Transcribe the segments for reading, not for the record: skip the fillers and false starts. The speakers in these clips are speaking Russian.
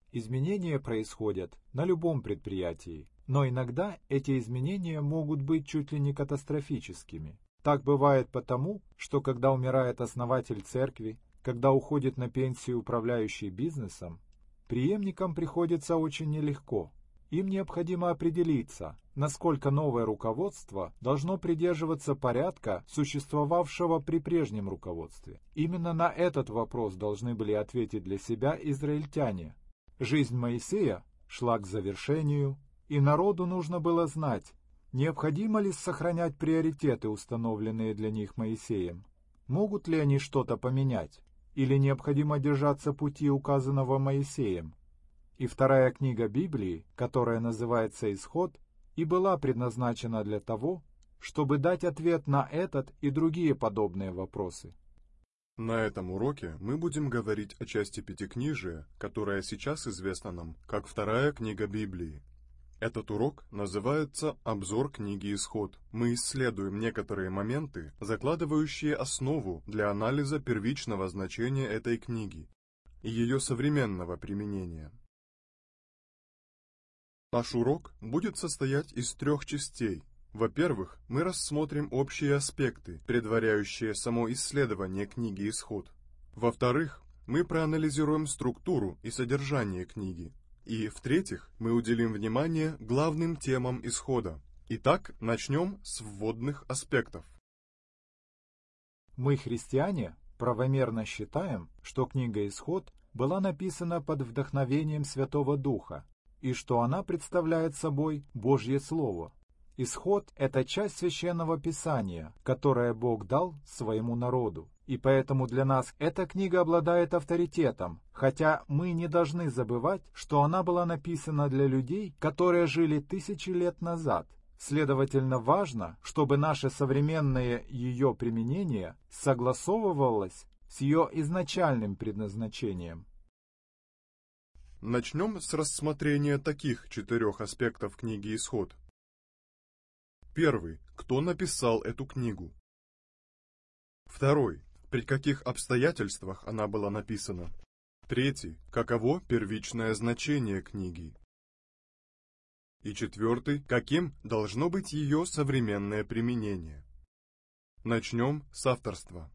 Изменения происходят на любом предприятии, но иногда эти изменения могут быть чуть ли не катастрофическими. Так бывает потому, что когда умирает основатель церкви, когда уходит на пенсию управляющий бизнесом, преемникам приходится очень нелегко. Им необходимо определиться, насколько новое руководство должно придерживаться порядка, существовавшего при прежнем руководстве. Именно на этот вопрос должны были ответить для себя израильтяне. Жизнь Моисея шла к завершению, и народу нужно было знать, необходимо ли сохранять приоритеты, установленные для них Моисеем. Могут ли они что-то поменять, или необходимо держаться пути, указанного Моисеем? И вторая книга Библии, которая называется «Исход», и была предназначена для того, чтобы дать ответ на этот и другие подобные вопросы. На этом уроке мы будем говорить о части Пятикнижия, которая сейчас известна нам как вторая книга Библии. Этот урок называется «Обзор книги Исход». Мы исследуем некоторые моменты, закладывающие основу для анализа первичного значения этой книги и ее современного применения. Наш урок будет состоять из 3 частей. Во-первых, мы рассмотрим общие аспекты, предваряющие само исследование книги Исход. Во-вторых, мы проанализируем структуру и содержание книги. И, в-третьих, мы уделим внимание главным темам Исхода. Итак, начнем с вводных аспектов. Мы, христиане, правомерно считаем, что книга «Исход» была написана под вдохновением Святого Духа, и что она представляет собой Божье Слово. Исход — это часть Священного Писания, которое Бог дал своему народу. И поэтому для нас эта книга обладает авторитетом, хотя мы не должны забывать, что она была написана для людей, которые жили тысячи лет назад. Следовательно, важно, чтобы наше современное ее применение согласовывалось с ее изначальным предназначением. Начнем с рассмотрения таких 4 аспектов книги Исход. Первый. Кто написал эту книгу? Второй. При каких обстоятельствах она была написана? Третий. Каково первичное значение книги? И четвертый. Каким должно быть ее современное применение? Начнем с авторства.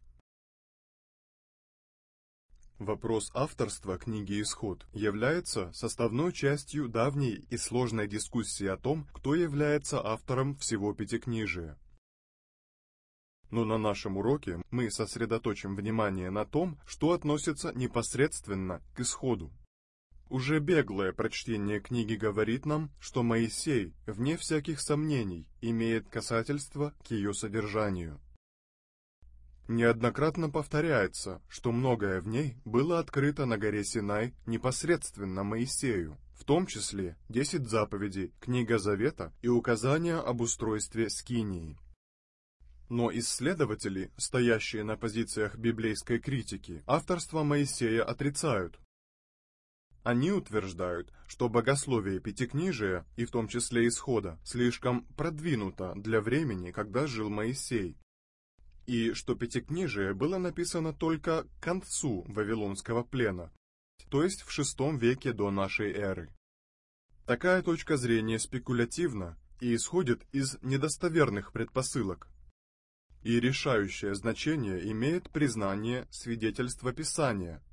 Вопрос авторства книги «Исход» является составной частью давней и сложной дискуссии о том, кто является автором всего Пятикнижия. Но на нашем уроке мы сосредоточим внимание на том, что относится непосредственно к Исходу. Уже беглое прочтение книги говорит нам, что Моисей, вне всяких сомнений, имеет касательство к ее содержанию. Неоднократно повторяется, что многое в ней было открыто на горе Синай непосредственно Моисею, в том числе 10 заповедей, книга Завета и указания об устройстве скинии. Но исследователи, стоящие на позициях библейской критики, авторство Моисея отрицают. Они утверждают, что богословие Пятикнижия, и в том числе Исхода, слишком продвинуто для времени, когда жил Моисей, и что Пятикнижие было написано только к концу Вавилонского плена, то есть в VI веке до нашей эры. Такая точка зрения спекулятивна и исходит из недостоверных предпосылок. И решающее значение имеет признание свидетельства Писания.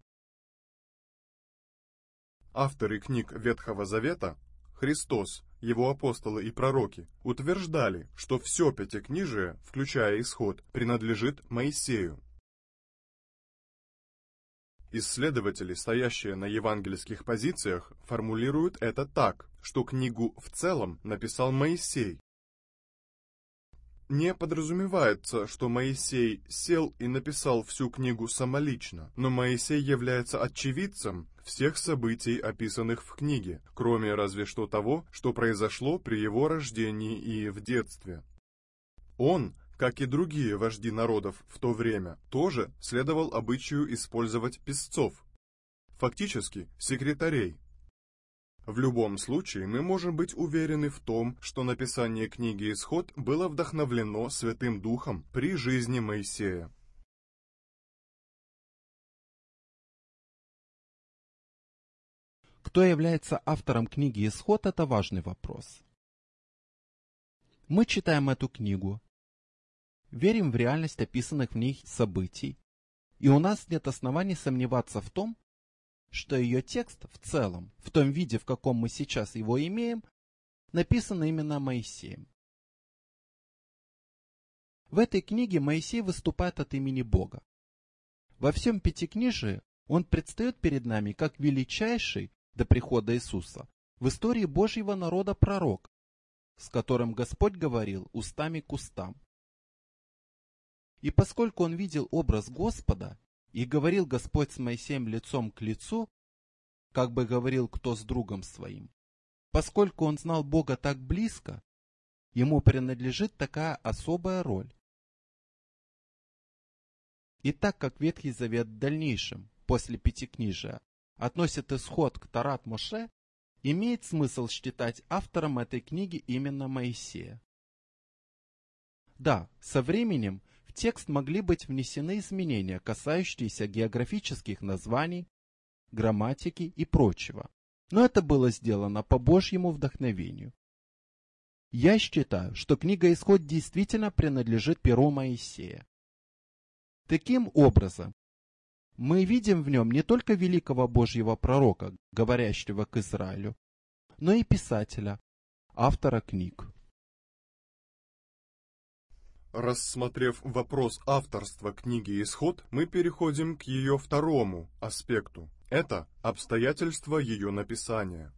Авторы книг Ветхого Завета, Христос, его апостолы и пророки, утверждали, что все Пятикнижие, включая Исход, принадлежит Моисею. Исследователи, стоящие на евангельских позициях, формулируют это так, что книгу в целом написал Моисей. Не подразумевается, что Моисей сел и написал всю книгу самолично, но Моисей является очевидцем всех событий, описанных в книге, кроме разве что того, что произошло при его рождении и в детстве. Он, как и другие вожди народов в то время, тоже следовал обычаю использовать писцов, фактически секретарей. В любом случае, мы можем быть уверены в том, что написание книги «Исход» было вдохновлено Святым Духом при жизни Моисея. Кто является автором книги «Исход» — это важный вопрос. Мы читаем эту книгу, верим в реальность описанных в ней событий, и у нас нет оснований сомневаться в том, что ее текст в целом, в том виде, в каком мы сейчас его имеем, написан именно Моисеем. В этой книге Моисей выступает от имени Бога. Во всем Пятикнижии он предстает перед нами как величайший до прихода Иисуса в истории Божьего народа пророк, с которым Господь говорил устами к устам. И поскольку он видел образ Господа, и говорил Господь с Моисеем лицом к лицу, как бы говорил кто с другом своим, поскольку он знал Бога так близко, ему принадлежит такая особая роль. И так как Ветхий Завет в дальнейшем, после Пятикнижия, относит Исход к Торат Моше, имеет смысл считать автором этой книги именно Моисея. Да, со временем в текст могли быть внесены изменения, касающиеся географических названий, грамматики и прочего, но это было сделано по Божьему вдохновению. Я считаю, что книга «Исход» действительно принадлежит перу Моисея. Таким образом, мы видим в нем не только великого Божьего пророка, говорящего к Израилю, но и писателя, автора книг. Рассмотрев вопрос авторства книги «Исход», мы переходим к ее второму аспекту. Это обстоятельства ее написания.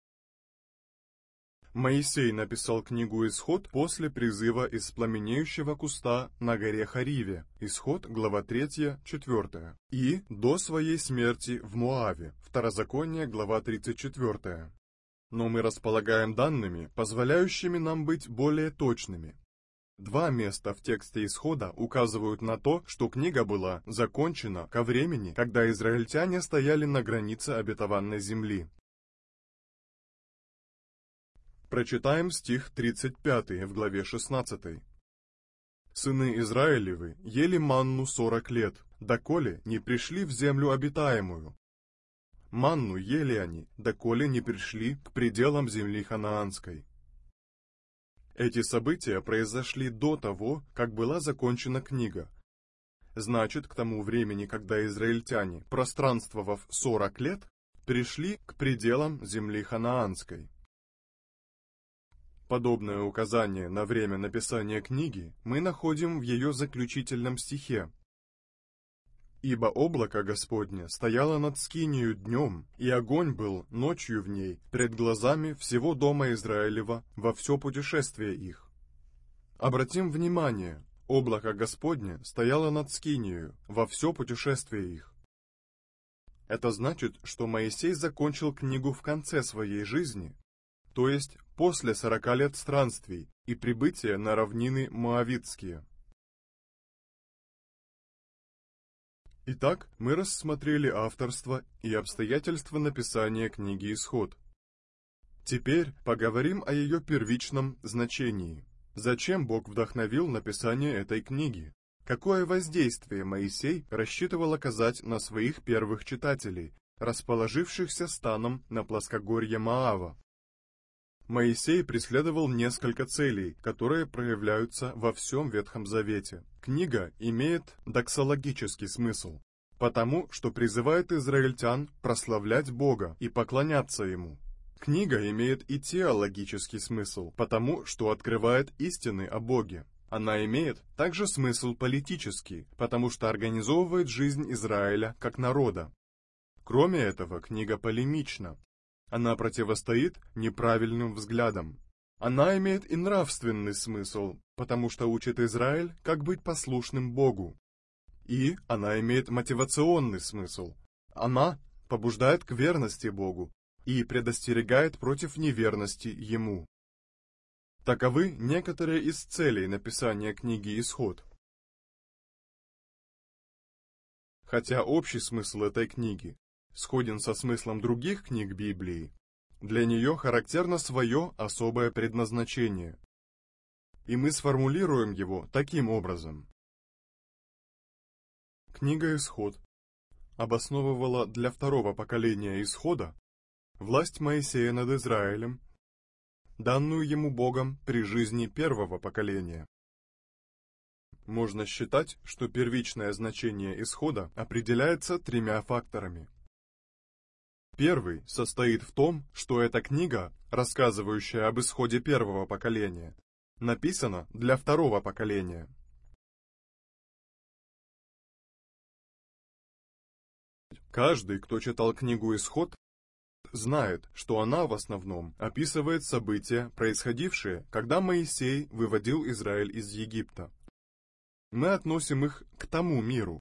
Моисей написал книгу «Исход» после призыва из пламенеющего куста на горе Хариве, Исход, глава 3, 4, и до своей смерти в Моаве, Второзаконие, глава 34. Но мы располагаем данными, позволяющими нам быть более точными. Два места в тексте Исхода указывают на то, что книга была закончена ко времени, когда израильтяне стояли на границе обетованной земли. Прочитаем стих 35 в главе 16. «Сыны Израилевы ели манну 40 лет, доколе не пришли в землю обитаемую. Манну ели они, доколе не пришли к пределам земли ханаанской». Эти события произошли до того, как была закончена книга. Значит, к тому времени, когда израильтяне, пространствовав 40 лет, пришли к пределам земли ханаанской. Подобное указание на время написания книги мы находим в ее заключительном стихе. «Ибо облако Господне стояло над скинию днем, и огонь был ночью в ней, пред глазами всего дома Израилева во все путешествие их». Обратим внимание, облако Господне стояло над скинию во все путешествие их. Это значит, что Моисей закончил книгу в конце своей жизни, то есть после 40 лет странствий и прибытия на равнины Моавитские. Итак, мы рассмотрели авторство и обстоятельства написания книги «Исход». Теперь поговорим о ее первичном значении. Зачем Бог вдохновил написание этой книги? Какое воздействие Моисей рассчитывал оказать на своих первых читателей, расположившихся станом на плоскогорье Моава? Моисей преследовал несколько целей, которые проявляются во всем Ветхом Завете. Книга имеет доксологический смысл, потому что призывает израильтян прославлять Бога и поклоняться Ему. Книга имеет и теологический смысл, потому что открывает истины о Боге. Она имеет также смысл политический, потому что организовывает жизнь Израиля как народа. Кроме этого, книга полемична. Она противостоит неправильным взглядам. Она имеет и нравственный смысл, потому что учит Израиль, как быть послушным Богу. И она имеет мотивационный смысл. Она побуждает к верности Богу и предостерегает против неверности Ему. Таковы некоторые из целей написания книги «Исход». Хотя общий смысл этой книги сходен со смыслом других книг Библии, для нее характерно свое особое предназначение. И мы сформулируем его таким образом. Книга «Исход» обосновывала для второго поколения Исхода власть Моисея над Израилем, данную ему Богом при жизни первого поколения. Можно считать, что первичное значение исхода определяется тремя факторами. Первый состоит в том, что эта книга, рассказывающая об исходе первого поколения, написана для второго поколения. Каждый, кто читал книгу «Исход», знает, что она в основном описывает события, происходившие, когда Моисей выводил Израиль из Египта. Мы относим их к тому миру.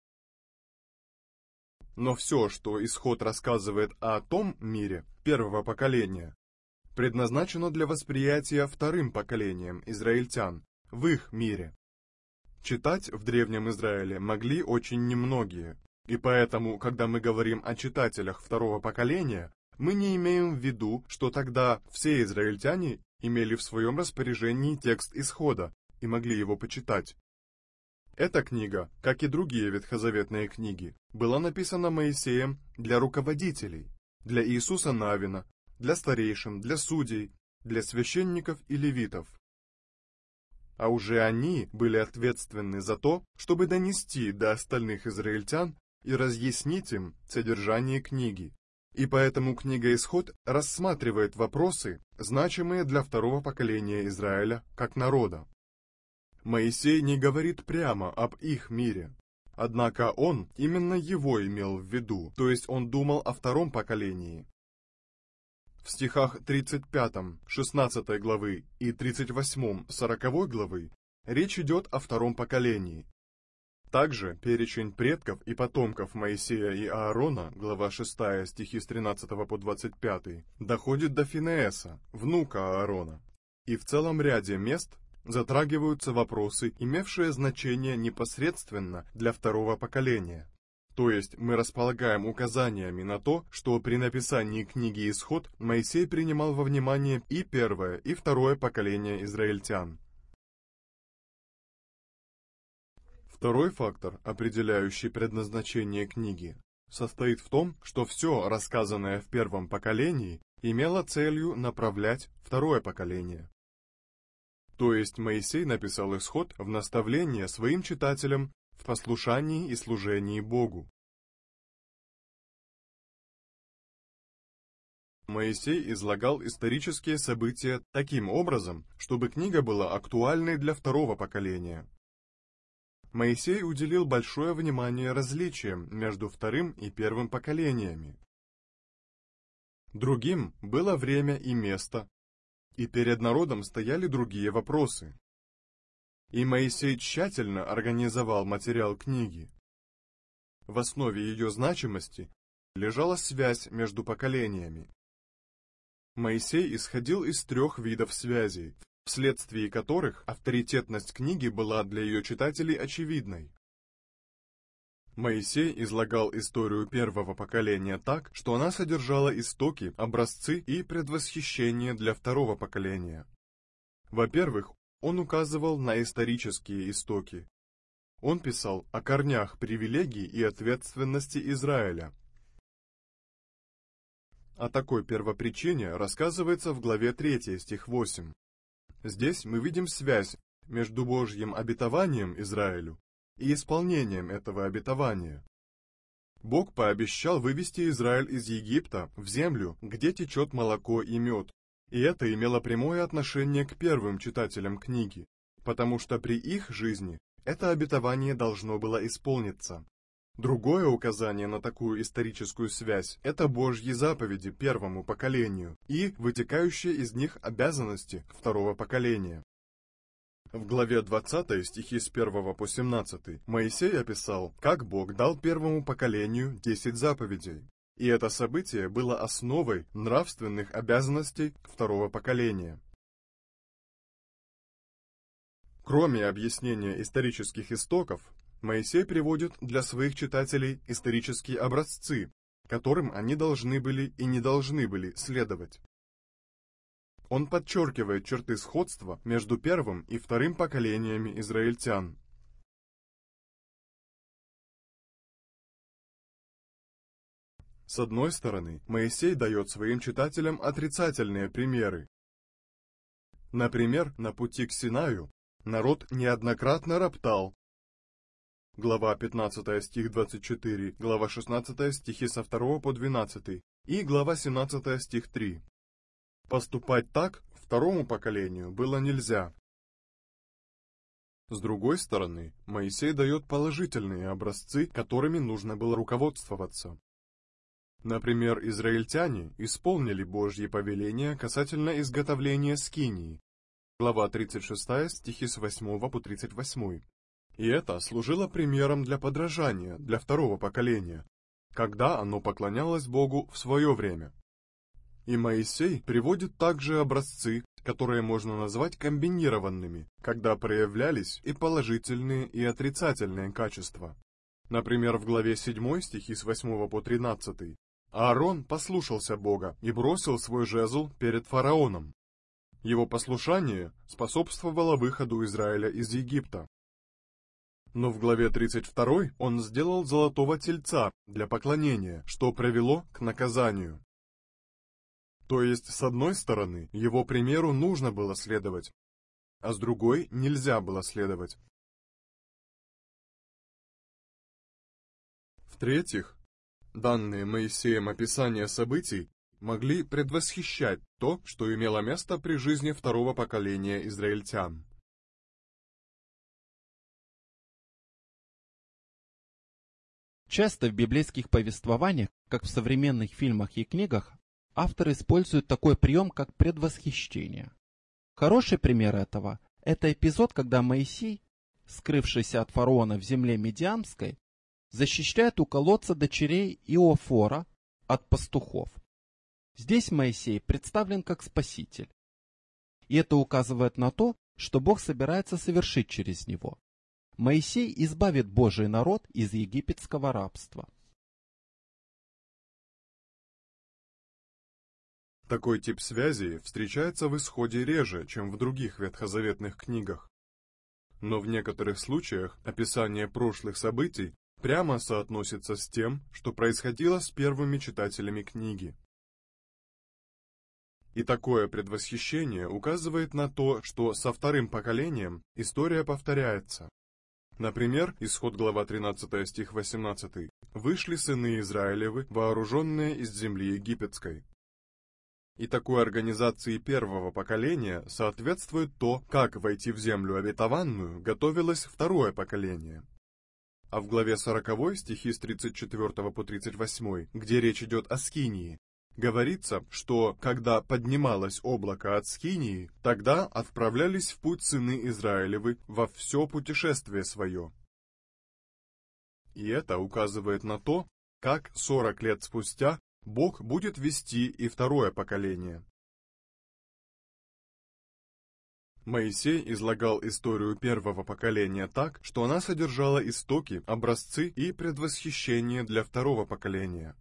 Но все, что Исход рассказывает о том мире первого поколения, предназначено для восприятия вторым поколением израильтян в их мире. Читать в Древнем Израиле могли очень немногие, и поэтому, когда мы говорим о читателях второго поколения, мы не имеем в виду, что тогда все израильтяне имели в своем распоряжении текст Исхода и могли его почитать. Эта книга, как и другие ветхозаветные книги, была написана Моисеем для руководителей, для Иисуса Навина, для старейшин, для судей, для священников и левитов. А уже они были ответственны за то, чтобы донести до остальных израильтян и разъяснить им содержание книги. И поэтому книга «Исход» рассматривает вопросы, значимые для второго поколения Израиля как народа. Моисей не говорит прямо об их мире. Однако он именно его имел в виду, то есть он думал о втором поколении. В стихах 35, 16 главы и 38, 40 главы речь идет о втором поколении. Также перечень предков и потомков Моисея и Аарона, глава 6, стихи с 13 по 25, доходит до Финееса, внука Аарона. И в целом ряде мест затрагиваются вопросы, имевшие значение непосредственно для второго поколения. То есть мы располагаем указаниями на то, что при написании книги «Исход» Моисей принимал во внимание и первое, и второе поколение израильтян. Второй фактор, определяющий предназначение книги, состоит в том, что все, рассказанное в первом поколении, имело целью направлять второе поколение. То есть Моисей написал Исход в наставление своим читателям в послушании и служении Богу. Моисей излагал исторические события таким образом, чтобы книга была актуальной для второго поколения. Моисей уделил большое внимание различиям между вторым и первым поколениями. Другим было время и место, и перед народом стояли другие вопросы. И Моисей тщательно организовал материал книги. В основе ее значимости лежала связь между поколениями. Моисей исходил из 3 видов связей, вследствие которых авторитетность книги была для ее читателей очевидной. Моисей излагал историю первого поколения так, что она содержала истоки, образцы и предвосхищения для второго поколения. Во-первых, он указывал на исторические истоки. Он писал о корнях привилегий и ответственности Израиля. О такой первопричине рассказывается в главе 3, стих 8. Здесь мы видим связь между Божьим обетованием Израилю и исполнением этого обетования. Бог пообещал вывести Израиль из Египта в землю, где течет молоко и мед, и это имело прямое отношение к первым читателям книги, потому что при их жизни это обетование должно было исполниться. Другое указание на такую историческую связь – это Божьи заповеди первому поколению и вытекающие из них обязанности второго поколения. В главе 20 стихи с 1 по 17 Моисей описал, как Бог дал первому поколению 10 заповедей, и это событие было основой нравственных обязанностей второго поколения. Кроме объяснения исторических истоков, Моисей приводит для своих читателей исторические образцы, которым они должны были и не должны были следовать. Он подчеркивает черты сходства между первым и вторым поколениями израильтян. С одной стороны, Моисей дает своим читателям отрицательные примеры. Например, на пути к Синаю народ неоднократно роптал. Глава 15 стих 24, глава 16 стихи со 2 по 12 и глава 17 стих 3. Поступать так второму поколению было нельзя. С другой стороны, Моисей дает положительные образцы, которыми нужно было руководствоваться. Например, израильтяне исполнили Божьи повеления касательно изготовления скинии. Глава 36 стихи с 8 по 38. И это служило примером для подражания для второго поколения, когда оно поклонялось Богу в свое время. И Моисей приводит также образцы, которые можно назвать комбинированными, когда проявлялись и положительные, и отрицательные качества. Например, в главе 7 стихи с 8 по 13 Аарон послушался Бога и бросил свой жезл перед фараоном. Его послушание способствовало выходу Израиля из Египта. Но в главе 32 он сделал золотого тельца для поклонения, что привело к наказанию. То есть, с одной стороны, его примеру нужно было следовать, а с другой нельзя было следовать. В-третьих, данные Моисеем описания событий могли предвосхищать то, что имело место при жизни второго поколения израильтян. Часто в библейских повествованиях, как в современных фильмах и книгах, авторы используют такой прием, как предвосхищение. Хороший пример этого – это эпизод, когда Моисей, скрывшийся от фараона в земле Мидиамской, защищает у колодца дочерей Иофора от пастухов. Здесь Моисей представлен как спаситель. И это указывает на то, что Бог собирается совершить через него. Моисей избавит Божий народ из египетского рабства. Такой тип связи встречается в Исходе реже, чем в других ветхозаветных книгах. Но в некоторых случаях описание прошлых событий прямо соотносится с тем, что происходило с первыми читателями книги. И такое предвосхищение указывает на то, что со вторым поколением история повторяется. Например, Исход глава 13 стих 18. «Вышли сыны Израилевы, вооруженные из земли египетской». И такой организации первого поколения соответствует то, как войти в землю обетованную готовилось второе поколение. А в главе 40 стихи с 34 по 38, где речь идет о Скинии, говорится, что когда поднималось облако от Скинии, тогда отправлялись в путь сыны Израилевы во все путешествие свое. И это указывает на то, как 40 лет спустя Бог будет вести и второе поколение. Моисей излагал историю первого поколения так, что она содержала истоки, образцы и предвосхищение для второго поколения.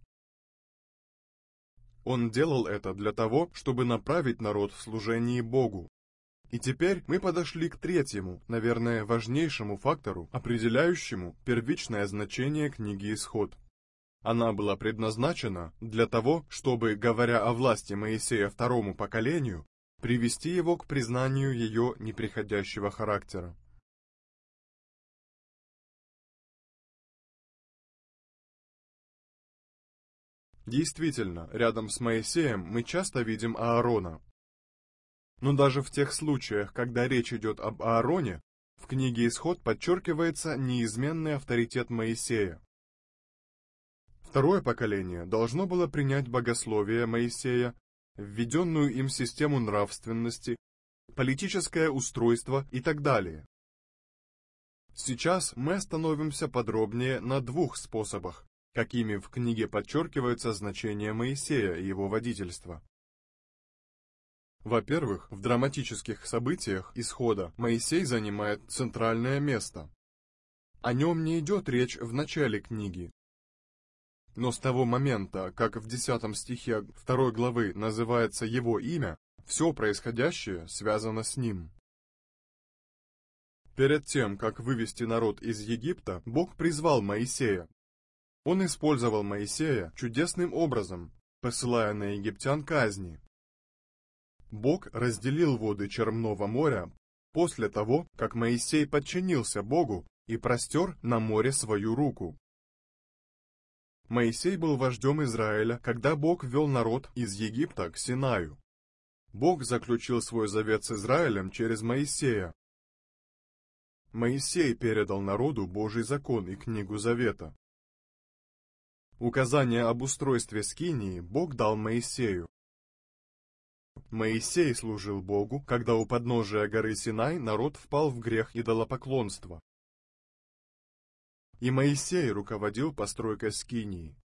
Он делал это для того, чтобы направить народ в служении Богу. И теперь мы подошли к третьему, наверное, важнейшему фактору, определяющему первичное значение книги Исход. Она была предназначена для того, чтобы, говоря о власти Моисея второму поколению, привести его к признанию ее неприходящего характера. Действительно, рядом с Моисеем мы часто видим Аарона. Но даже в тех случаях, когда речь идет об Аароне, в книге Исход подчеркивается неизменный авторитет Моисея. Второе поколение должно было принять богословие Моисея, введенную им систему нравственности, политическое устройство и так далее. Сейчас мы остановимся подробнее на двух способах, какими в книге подчеркивается значение Моисея и его водительства. Во-первых, в драматических событиях Исхода Моисей занимает центральное место. О нем не идет речь в начале книги. Но с того момента, как в 10 стихе 2 главы называется его имя, все происходящее связано с ним. Перед тем, как вывести народ из Египта, Бог призвал Моисея. Он использовал Моисея чудесным образом, посылая на египтян казни. Бог разделил воды Черного моря после того, как Моисей подчинился Богу и простер на море свою руку. Моисей был вождем Израиля, когда Бог вел народ из Египта к Синаю. Бог заключил свой завет с Израилем через Моисея. Моисей передал народу Божий закон и книгу Завета. Указание об устройстве скинии Бог дал Моисею. Моисей служил Богу, когда у подножия горы Синай народ впал в грех идолопоклонства. И Моисей руководил постройкой скинии.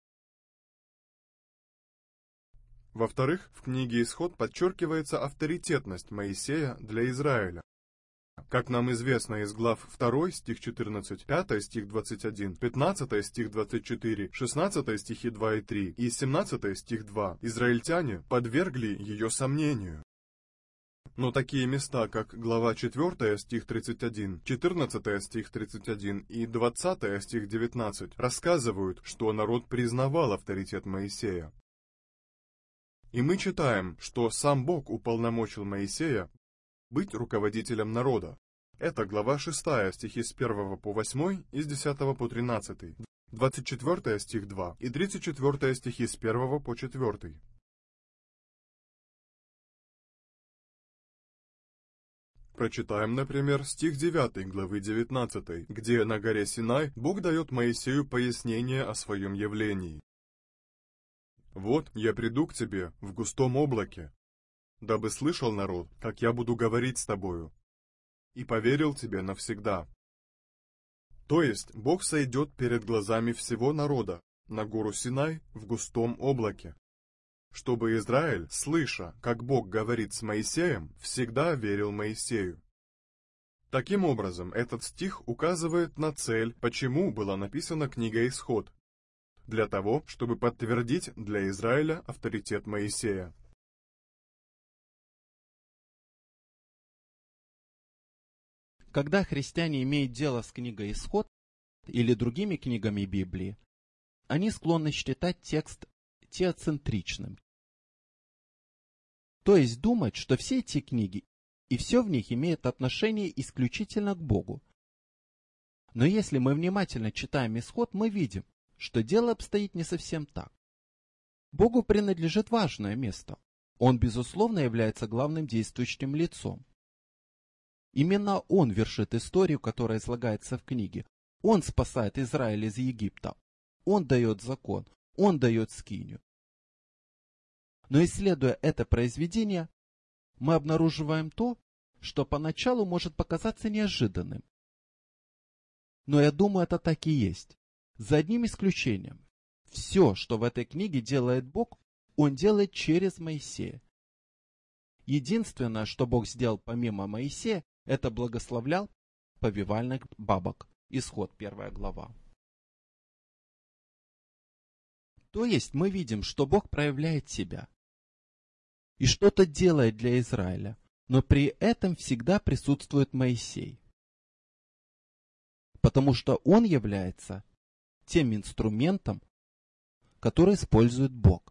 Во-вторых, в книге Исход подчеркивается авторитетность Моисея для Израиля. Как нам известно из глав 2 стих 14, 5 стих 21, 15 стих 24, 16 стихи 2 и 3 и 17 стих 2, израильтяне подвергли ее сомнению. Но такие места, как глава 4 стих 31, 14 стих 31 и 20 стих 19, рассказывают, что народ признавал авторитет Моисея. И мы читаем, что сам Бог уполномочил Моисея быть руководителем народа. Это глава 6, стихи с 1 по 8 и с 10 по 13, 24 стих 2 и 34 стихи с 1 по 4. Прочитаем, например, стих 9 главы 19, где на горе Синай Бог дает Моисею пояснение о своем явлении. «Вот я приду к тебе в густом облаке, дабы слышал народ, как я буду говорить с тобою, и поверил тебе навсегда». То есть Бог сойдет перед глазами всего народа на гору Синай в густом облаке, чтобы Израиль, слыша, как Бог говорит с Моисеем, всегда верил Моисею. Таким образом, этот стих указывает на цель, почему была написана книга Исход, для того, чтобы подтвердить для Израиля авторитет Моисея. Когда христиане имеют дело с книгой Исход или другими книгами Библии, они склонны считать текст теоцентричным. То есть думать, что все эти книги и все в них имеет отношение исключительно к Богу. Но если мы внимательно читаем Исход, мы видим, что дело обстоит не совсем так. Богу принадлежит важное место. Он, безусловно, является главным действующим лицом. Именно Он вершит историю, которая излагается в книге. Он спасает Израиль из Египта. Он дает закон. Он дает скинию. Но исследуя это произведение, мы обнаруживаем то, что поначалу может показаться неожиданным. Но я думаю, это так и есть. За одним исключением. Все, что в этой книге делает Бог, Он делает через Моисея. Единственное, что Бог сделал помимо Моисея, это благословлял повивальных бабок. Исход 1 глава. То есть мы видим, что Бог проявляет себя и что-то делает для Израиля, но при этом всегда присутствует Моисей. Потому что он является тем инструментом, который использует Бог.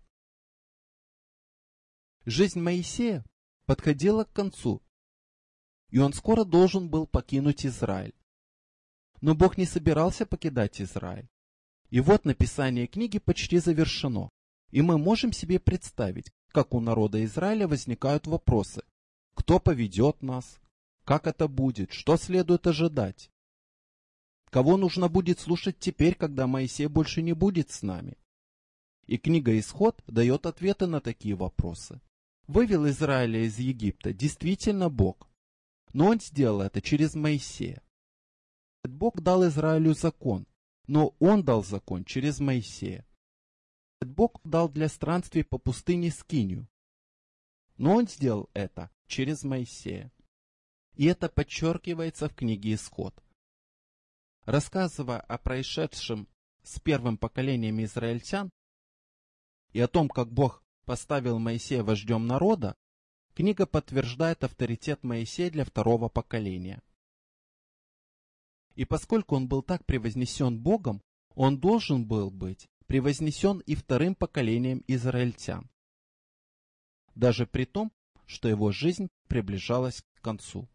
Жизнь Моисея подходила к концу, и он скоро должен был покинуть Израиль. Но Бог не собирался покидать Израиль. И вот написание книги почти завершено, и мы можем себе представить, как у народа Израиля возникают вопросы. Кто поведет нас? Как это будет? Что следует ожидать? Кого нужно будет слушать теперь, когда Моисей больше не будет с нами? И книга Исход дает ответы на такие вопросы. Вывел Израиля из Египта действительно Бог, но он сделал это через Моисея. Бог дал Израилю закон, но он дал закон через Моисея. Бог дал для странствий по пустыне скинию, но он сделал это через Моисея. И это подчеркивается в книге Исход. Рассказывая о происшедшем с первым поколением израильтян и о том, как Бог поставил Моисея вождем народа, книга подтверждает авторитет Моисея для второго поколения. И поскольку он был так превознесен Богом, Он должен был быть превознесен и вторым поколением израильтян, даже при том, что его жизнь приближалась к концу.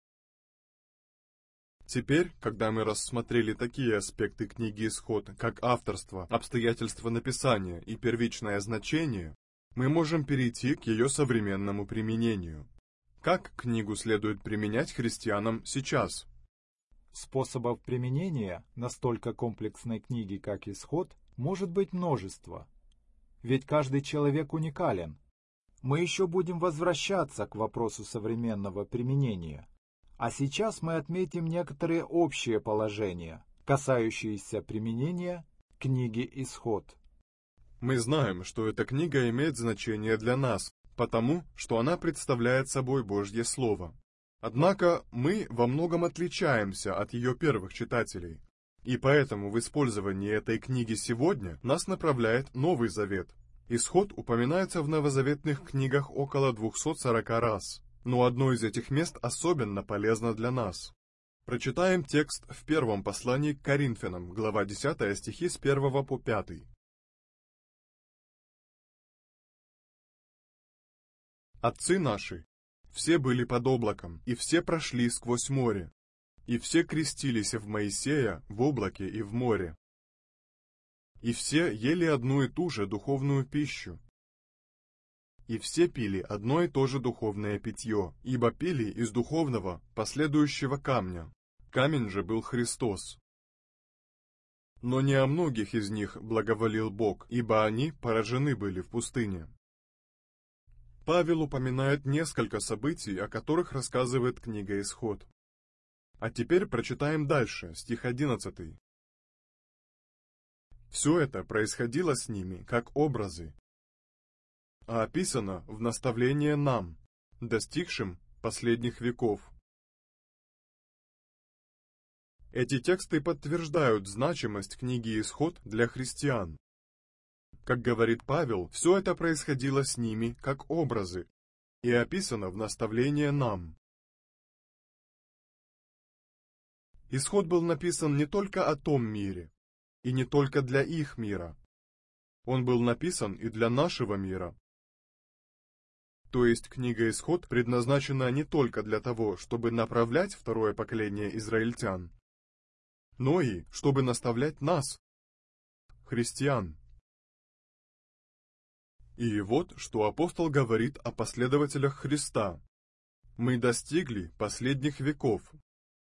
Теперь, когда мы рассмотрели такие аспекты книги «Исход», как авторство, обстоятельства написания и первичное значение, мы можем перейти к ее современному применению. Как книгу следует применять христианам сейчас? Способов применения настолько комплексной книги, как «Исход», может быть множество. Ведь каждый человек уникален. Мы еще будем возвращаться к вопросу современного применения. А сейчас мы отметим некоторые общие положения, касающиеся применения книги «Исход». Мы знаем, что эта книга имеет значение для нас, потому что она представляет собой Божье Слово. Однако мы во многом отличаемся от ее первых читателей, и поэтому в использовании этой книги сегодня нас направляет Новый Завет. Исход упоминается в новозаветных книгах около 240 раз, но одно из этих мест особенно полезно для нас. Прочитаем текст в первом послании к Коринфянам, глава 10, стихи с 1 по 5. «Отцы наши, все были под облаком, и все прошли сквозь море, и все крестились в Моисея в облаке и в море. И все ели одну и ту же духовную пищу. И все пили одно и то же духовное питье, ибо пили из духовного, последующего камня. Камень же был Христос. Но не о многих из них благоволил Бог, ибо они поражены были в пустыне». Павел упоминает несколько событий, о которых рассказывает книга «Исход». А теперь прочитаем дальше, стих 11. «Все это происходило с ними, как образы, а описано в наставление нам, достигшим последних веков». Эти тексты подтверждают значимость книги «Исход» для христиан. Как говорит Павел, все это происходило с ними как образы и описано в наставление нам. Исход был написан не только о том мире, и не только для их мира. Он был написан и для нашего мира. То есть книга «Исход» предназначена не только для того, чтобы направлять второе поколение израильтян, но и чтобы наставлять нас, христиан. И вот, что апостол говорит о последователях Христа. «Мы достигли последних веков».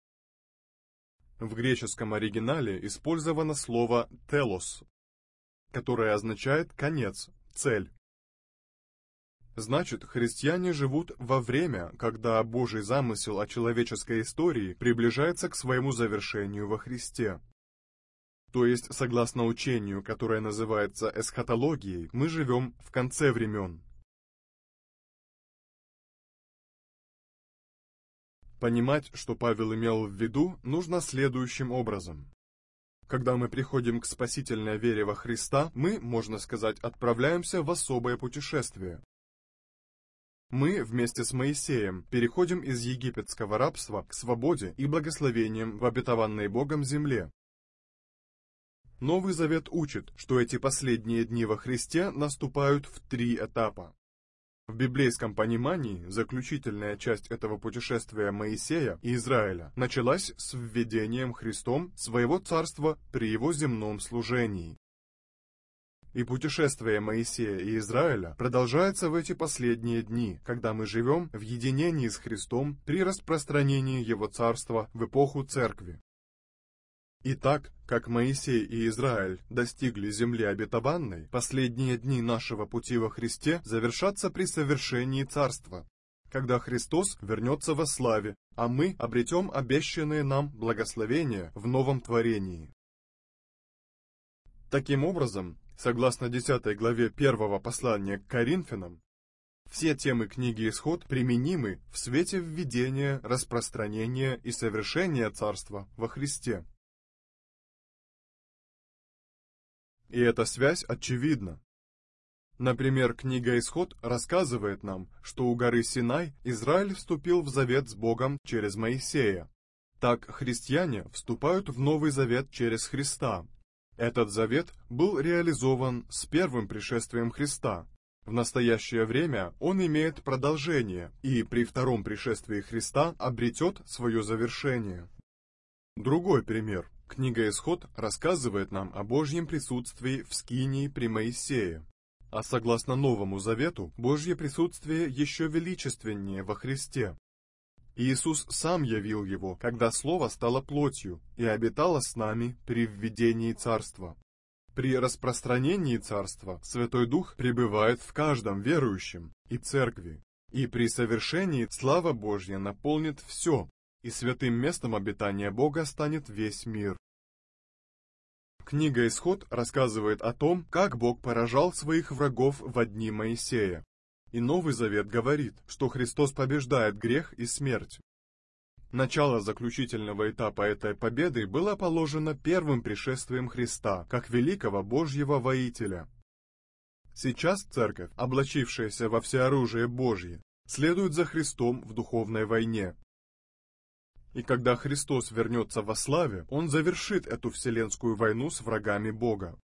В греческом оригинале использовано слово «телос», которое означает «конец», «цель». Значит, христиане живут во время, когда Божий замысел о человеческой истории приближается к своему завершению во Христе. То есть, согласно учению, которое называется эсхатологией, мы живем в конце времен. Понимать, что Павел имел в виду, нужно следующим образом. Когда мы приходим к спасительной вере во Христа, мы, можно сказать, отправляемся в особое путешествие. Мы вместе с Моисеем переходим из египетского рабства к свободе и благословениям в обетованной Богом земле. Новый Завет учит, что эти последние дни во Христе наступают в 3 этапа. В библейском понимании заключительная часть этого путешествия Моисея и Израиля началась с введением Христом своего царства при его земном служении. И путешествие Моисея и Израиля продолжается в эти последние дни, когда мы живем в единении с Христом при распространении Его царства в эпоху Церкви. И так, как Моисей и Израиль достигли земли обетованной, последние дни нашего пути во Христе завершатся при совершении Царства, когда Христос вернется во славе, а мы обретем обещанные нам благословения в новом творении. Таким образом, согласно 10 главе 1 послания к Коринфянам, все темы книги «Исход» применимы в свете введения, распространения и совершения Царства во Христе. И эта связь очевидна. Например, книга «Исход» рассказывает нам, что у горы Синай Израиль вступил в завет с Богом через Моисея. Так христиане вступают в Новый Завет через Христа. Этот завет был реализован с первым пришествием Христа. В настоящее время он имеет продолжение и при втором пришествии Христа обретет свое завершение. Другой пример. Книга Исход рассказывает нам о Божьем присутствии в Скинии при Моисее. А согласно Новому Завету, Божье присутствие еще величественнее во Христе. Иисус сам явил его, когда Слово стало плотью и обитало с нами при введении Царства. При распространении Царства Святой Дух пребывает в каждом верующем и Церкви, и при совершении слава Божья наполнит все, и святым местом обитания Бога станет весь мир. Книга Исход рассказывает о том, как Бог поражал своих врагов во дни Моисея. И Новый Завет говорит, что Христос побеждает грех и смерть. Начало заключительного этапа этой победы было положено первым пришествием Христа, как великого Божьего воителя. Сейчас Церковь, облачившаяся во всеоружие Божье, следует за Христом в духовной войне. И когда Христос вернется во славе, Он завершит эту вселенскую войну с врагами Бога.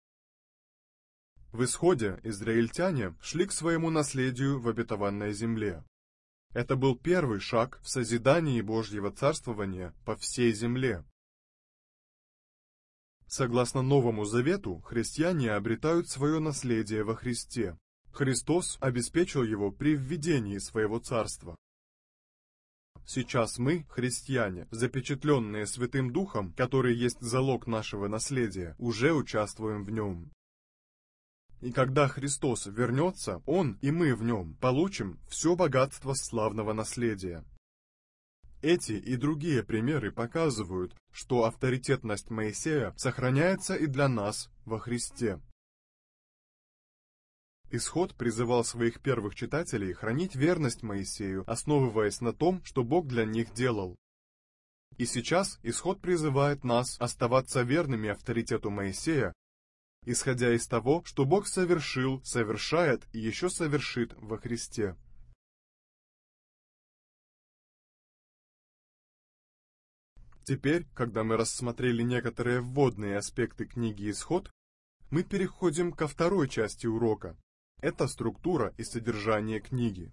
В Исходе израильтяне шли к своему наследию в обетованной земле. Это был первый шаг в созидании Божьего царствования по всей земле. Согласно Новому Завету, христиане обретают свое наследие во Христе. Христос обеспечил его при введении своего царства. Сейчас мы, христиане, запечатленные Святым Духом, который есть залог нашего наследия, уже участвуем в нем. И когда Христос вернется, Он и мы в нем получим все богатство славного наследия. Эти и другие примеры показывают, что авторитетность Моисея сохраняется и для нас во Христе. Исход призывал своих первых читателей хранить верность Моисею, основываясь на том, что Бог для них делал. И сейчас Исход призывает нас оставаться верными авторитету Моисея, исходя из того, что Бог совершил, совершает и еще совершит во Христе. Теперь, когда мы рассмотрели некоторые вводные аспекты книги Исход, мы переходим ко второй части урока. Это структура и содержание книги.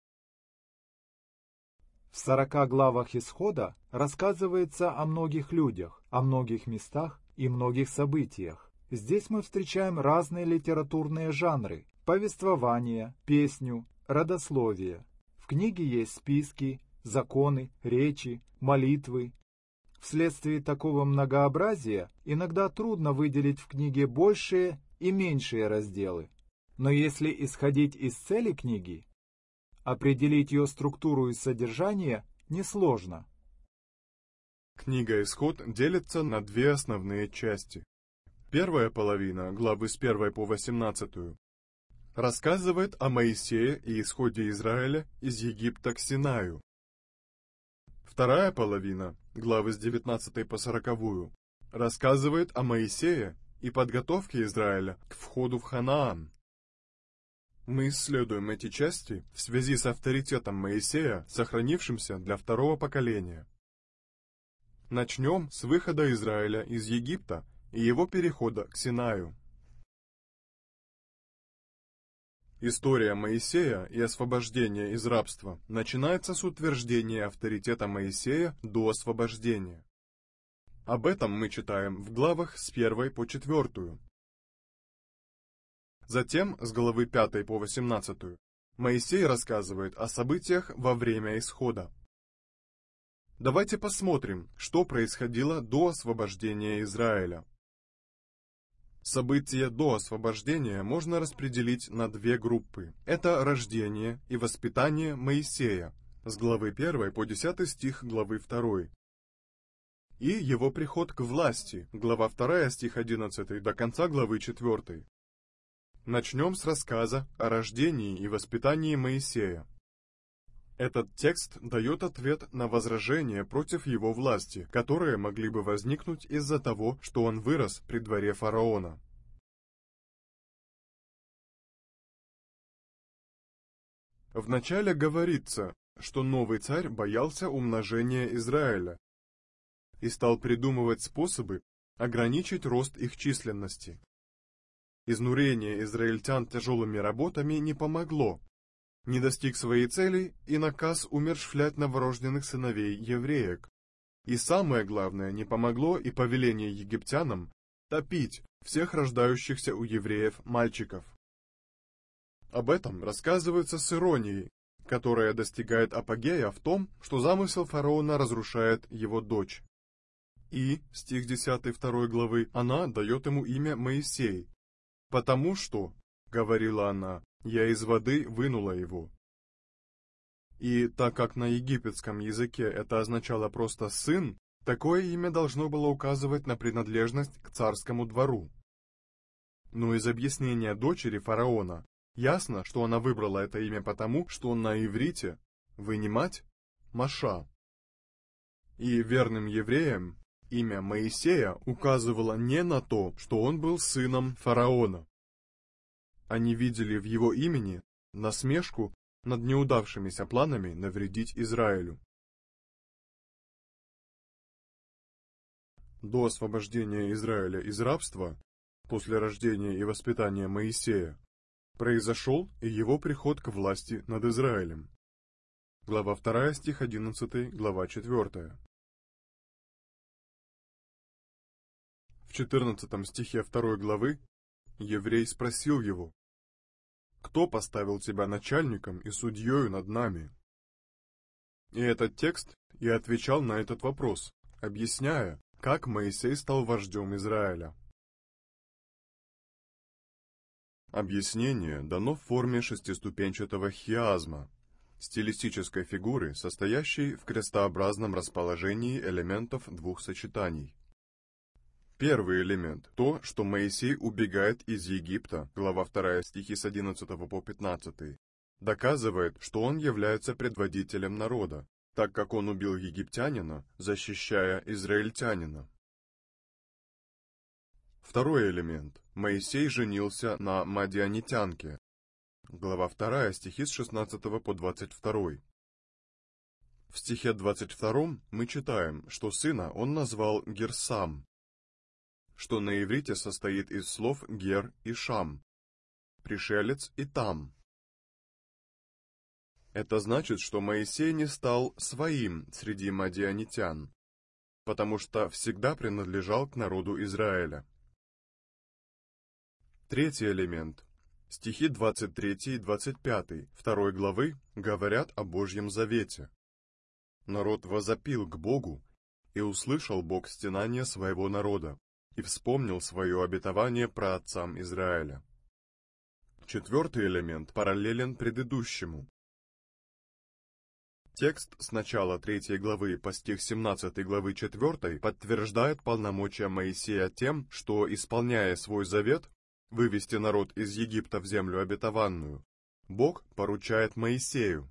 В 40 главах Исхода рассказывается о многих людях, о многих местах и многих событиях. Здесь мы встречаем разные литературные жанры – повествование, песню, родословие. В книге есть списки, законы, речи, молитвы. Вследствие такого многообразия иногда трудно выделить в книге большие и меньшие разделы. Но если исходить из цели книги, определить ее структуру и содержание несложно. Книга Исход делится на две основные части. Первая половина, главы с 1 по 18, рассказывает о Моисее и исходе Израиля из Египта к Синаю. Вторая половина, главы с 19 по 40, рассказывает о Моисее и подготовке Израиля к входу в Ханаан. Мы исследуем эти части в связи с авторитетом Моисея, сохранившимся для второго поколения. Начнем с выхода Израиля из Египта и его перехода к Синаю. История Моисея и освобождения из рабства начинается с утверждения авторитета Моисея до освобождения. Об этом мы читаем в главах с 1 по 4. Затем, с главы 5 по 18, Моисей рассказывает о событиях во время исхода. Давайте посмотрим, что происходило до освобождения Израиля. События до освобождения можно распределить на две группы. Это рождение и воспитание Моисея, с главы 1 по 10 стих главы 2. И его приход к власти, глава 2 стих 11 до конца главы 4. Начнем с рассказа о рождении и воспитании Моисея. Этот текст дает ответ на возражения против его власти, которые могли бы возникнуть из-за того, что он вырос при дворе фараона. Вначале говорится, что новый царь боялся умножения Израиля и стал придумывать способы, ограничить рост их численности. Изнурение израильтян тяжелыми работами не помогло, не достиг своей цели и наказ умерщвлять новорожденных сыновей евреек. И самое главное, не помогло и повеление египтянам топить всех рождающихся у евреев мальчиков. Об этом рассказывается с иронией, которая достигает апогея в том, что замысел фараона разрушает его дочь. И, стих 10 2 главы, она дает ему имя Моисей, потому что, говорила она, я из воды вынула его. И так как на египетском языке это означало просто «сын», такое имя должно было указывать на принадлежность к царскому двору. Но из объяснения дочери фараона ясно, что она выбрала это имя потому, что на иврите «вынимать» — «маша». И верным евреям имя Моисея указывало не на то, что он был сыном фараона. Они видели в его имени насмешку над неудавшимися планами навредить Израилю. До освобождения Израиля из рабства, после рождения и воспитания Моисея, произошел и его приход к власти над Израилем. Глава 2, стих 11, глава 4. В 14 стихе 2 главы еврей спросил его: «Кто поставил тебя начальником и судьею над нами?» И этот текст и отвечал на этот вопрос, объясняя, как Моисей стал вождем Израиля. Объяснение дано в форме шестиступенчатого хиазма, стилистической фигуры, состоящей в крестообразном расположении элементов двух сочетаний. Первый элемент – то, что Моисей убегает из Египта, глава 2, стихи с 11 по 15, доказывает, что он является предводителем народа, так как он убил египтянина, защищая израильтянина. Второй элемент – Моисей женился на мадианитянке, глава 2, стихи с 16 по 22. В стихе 22 мы читаем, что сына он назвал Герсам, что на иврите состоит из слов «гер» и «шам», «пришелец» и «там». Это значит, что Моисей не стал своим среди мадианитян, потому что всегда принадлежал к народу Израиля. Третий элемент. Стихи 23 и 25 2 главы говорят о Божьем завете. Народ возопил к Богу, и услышал Бог стенание своего народа, и вспомнил свое обетование праотцам Израиля. Четвертый элемент параллелен предыдущему. Текст с начала 3 главы по стих 17 главы 4 подтверждает полномочия Моисея тем, что, исполняя свой завет, вывести народ из Египта в землю обетованную, Бог поручает Моисею.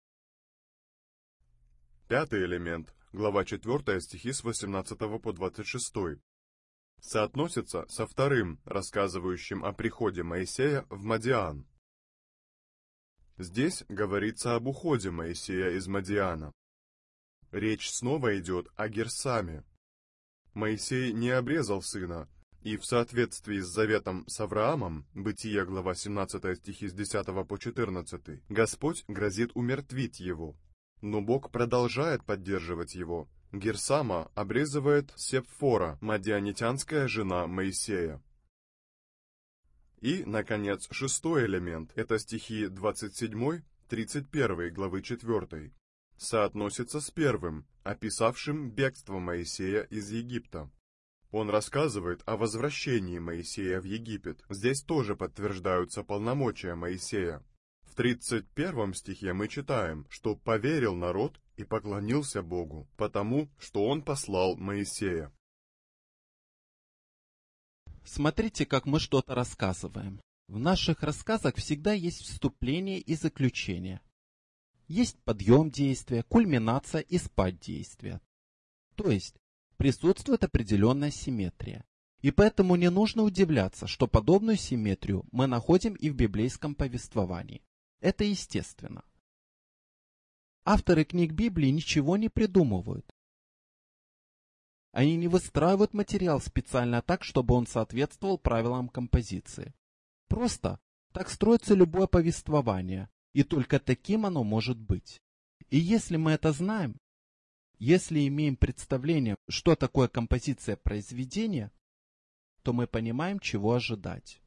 Пятый элемент, глава 4, стихи с 18 по 26, соотносится со вторым, рассказывающим о приходе Моисея в Мадиан. Здесь говорится об уходе Моисея из Мадиана. Речь снова идет о Герсаме. Моисей не обрезал сына, и в соответствии с заветом с Авраамом, Бытие, глава 17, стихи с 10 по 14, Господь грозит умертвить его. Но Бог продолжает поддерживать его. Герсама обрезывает Сепфора, мадианитянская жена Моисея. И, наконец, шестой элемент, это стихи 27-31 главы 4, соотносится с первым, описавшим бегство Моисея из Египта. Он рассказывает о возвращении Моисея в Египет. Здесь тоже подтверждаются полномочия Моисея. В 31 стихе мы читаем, что поверил народ и поклонился Богу, потому что Он послал Моисея. Смотрите, как мы что-то рассказываем. В наших рассказах всегда есть вступление и заключение. Есть подъем действия, кульминация и спад действия. То есть присутствует определенная симметрия. И поэтому не нужно удивляться, что подобную симметрию мы находим и в библейском повествовании. Это естественно. Авторы книг Библии ничего не придумывают. Они не выстраивают материал специально так, чтобы он соответствовал правилам композиции. Просто так строится любое повествование, и только таким оно может быть. И если мы это знаем, если имеем представление, что такое композиция произведения, то мы понимаем, чего ожидать.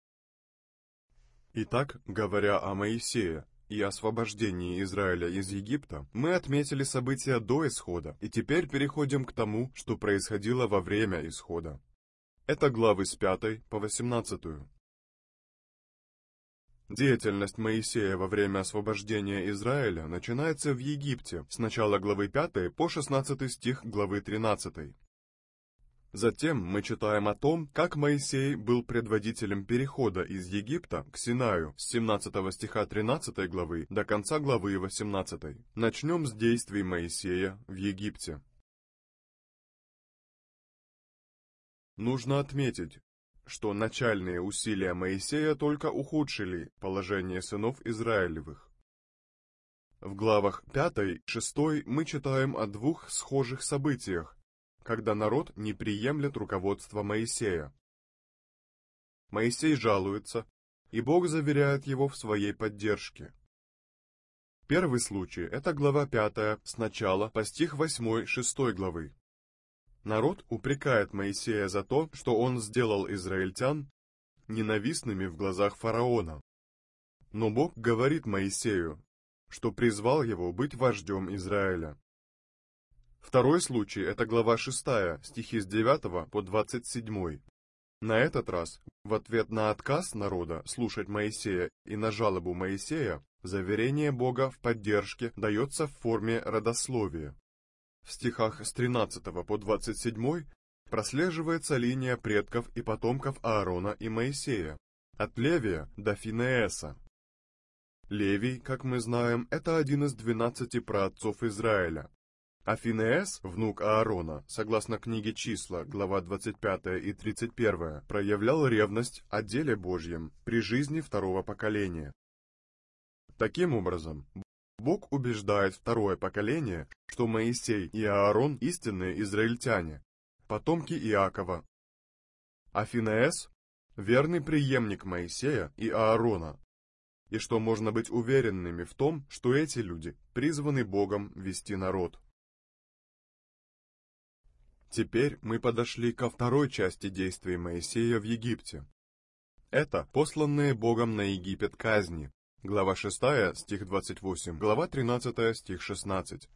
Итак, говоря о Моисее и освобождении Израиля из Египта, мы отметили события до исхода, и теперь переходим к тому, что происходило во время исхода. Это главы с 5 по 18. Деятельность Моисея во время освобождения Израиля начинается в Египте, с начала главы 5 по 16 стих главы 13. Затем мы читаем о том, как Моисей был предводителем перехода из Египта к Синаю с 17 стиха 13 главы до конца главы 18. Начнем с действий Моисея в Египте. Нужно отметить, что начальные усилия Моисея только ухудшили положение сынов Израилевых. В главах 5-6 мы читаем о двух схожих событиях, когда народ не приемлет руководство Моисея. Моисей жалуется, и Бог заверяет его в своей поддержке. Первый случай – это глава 5 с начала по стих 8-6 главы. Народ упрекает Моисея за то, что он сделал израильтян ненавистными в глазах фараона. Но Бог говорит Моисею, что призвал его быть вождем Израиля. Второй случай – это глава 6, стихи с 9 по 27. На этот раз, в ответ на отказ народа слушать Моисея и на жалобу Моисея, заверение Бога в поддержке дается в форме родословия. В стихах с 13 по 27 прослеживается линия предков и потомков Аарона и Моисея, от Левия до Финееса. Левий, как мы знаем, это один из 12 праотцов Израиля. А Финеес, внук Аарона, согласно книге Числа, глава 25 и 31, проявлял ревность о деле Божьем при жизни второго поколения. Таким образом, Бог убеждает второе поколение, что Моисей и Аарон истинные израильтяне, потомки Иакова. А Финеес – верный преемник Моисея и Аарона, и что можно быть уверенными в том, что эти люди призваны Богом вести народ. Теперь мы подошли ко второй части действий Моисея в Египте. Это посланные Богом на Египет казни. Глава 6, стих 28, глава 13, стих 16.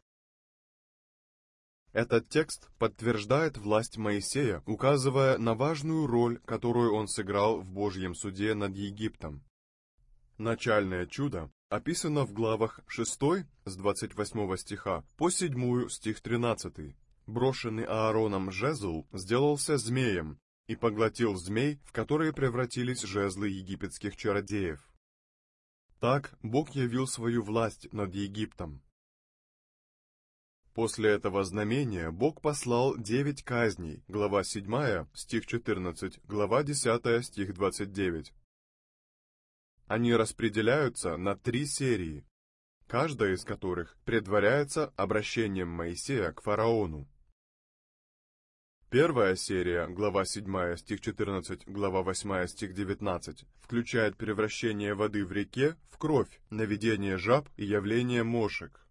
Этот текст подтверждает власть Моисея, указывая на важную роль, которую он сыграл в Божьем суде над Египтом. Начальное чудо описано в главах 6 с 28 стиха по 7 стих 13. Брошенный Аароном жезл сделался змеем и поглотил змей, в которые превратились жезлы египетских чародеев. Так Бог явил свою власть над Египтом. После этого знамения Бог послал 9 казней, глава 7, стих 14, глава 10, стих 29. Они распределяются на 3 серии, каждая из которых предваряется обращением Моисея к фараону. Первая серия, глава 7, стих 14, глава 8, стих 19, включает превращение воды в реке в кровь, наведение жаб и явление мошек.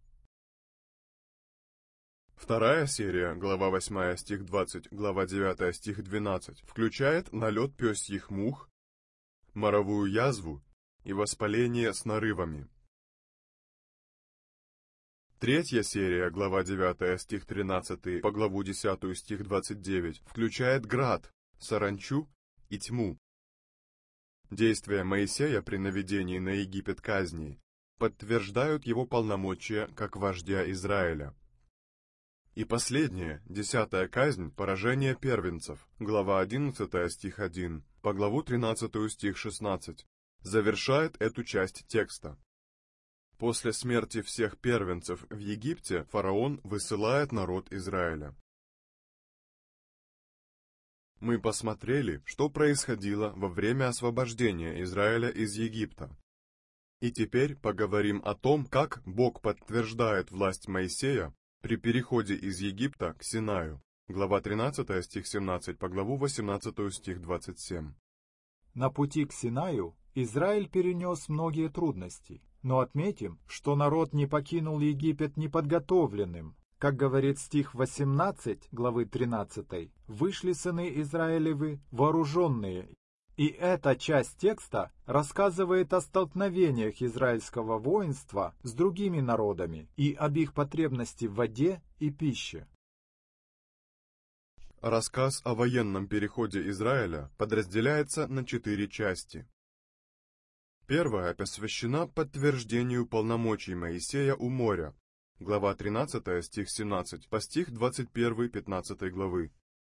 Вторая серия, глава 8, стих 20, глава 9, стих 12, включает налет пёсьих мух, моровую язву и воспаление с нарывами. Третья серия, глава 9, стих 13, по главу 10, стих 29, включает град, саранчу и тьму. Действия Моисея при наведении на Египет казни подтверждают его полномочия как вождя Израиля. И последняя, 10-я казнь, поражение первенцев, глава 11, стих 1, по главу 13, стих 16, завершает эту часть текста. После смерти всех первенцев в Египте фараон высылает народ Израиля. Мы посмотрели, что происходило во время освобождения Израиля из Египта. И теперь поговорим о том, как Бог подтверждает власть Моисея при переходе из Египта к Синаю. глава 13, стих 17, по главу 18, стих 27. На пути к Синаю Израиль перенес многие трудности, но отметим, что народ не покинул Египет неподготовленным. Как говорит стих 18 главы 13, «Вышли сыны Израилевы вооруженные». И эта часть текста рассказывает о столкновениях израильского воинства с другими народами и об их потребности в воде и пище. Рассказ о военном переходе Израиля подразделяется на 4 части. Первая посвящена подтверждению полномочий Моисея у моря, глава 13, стих 17, по стих 21, 15 главы.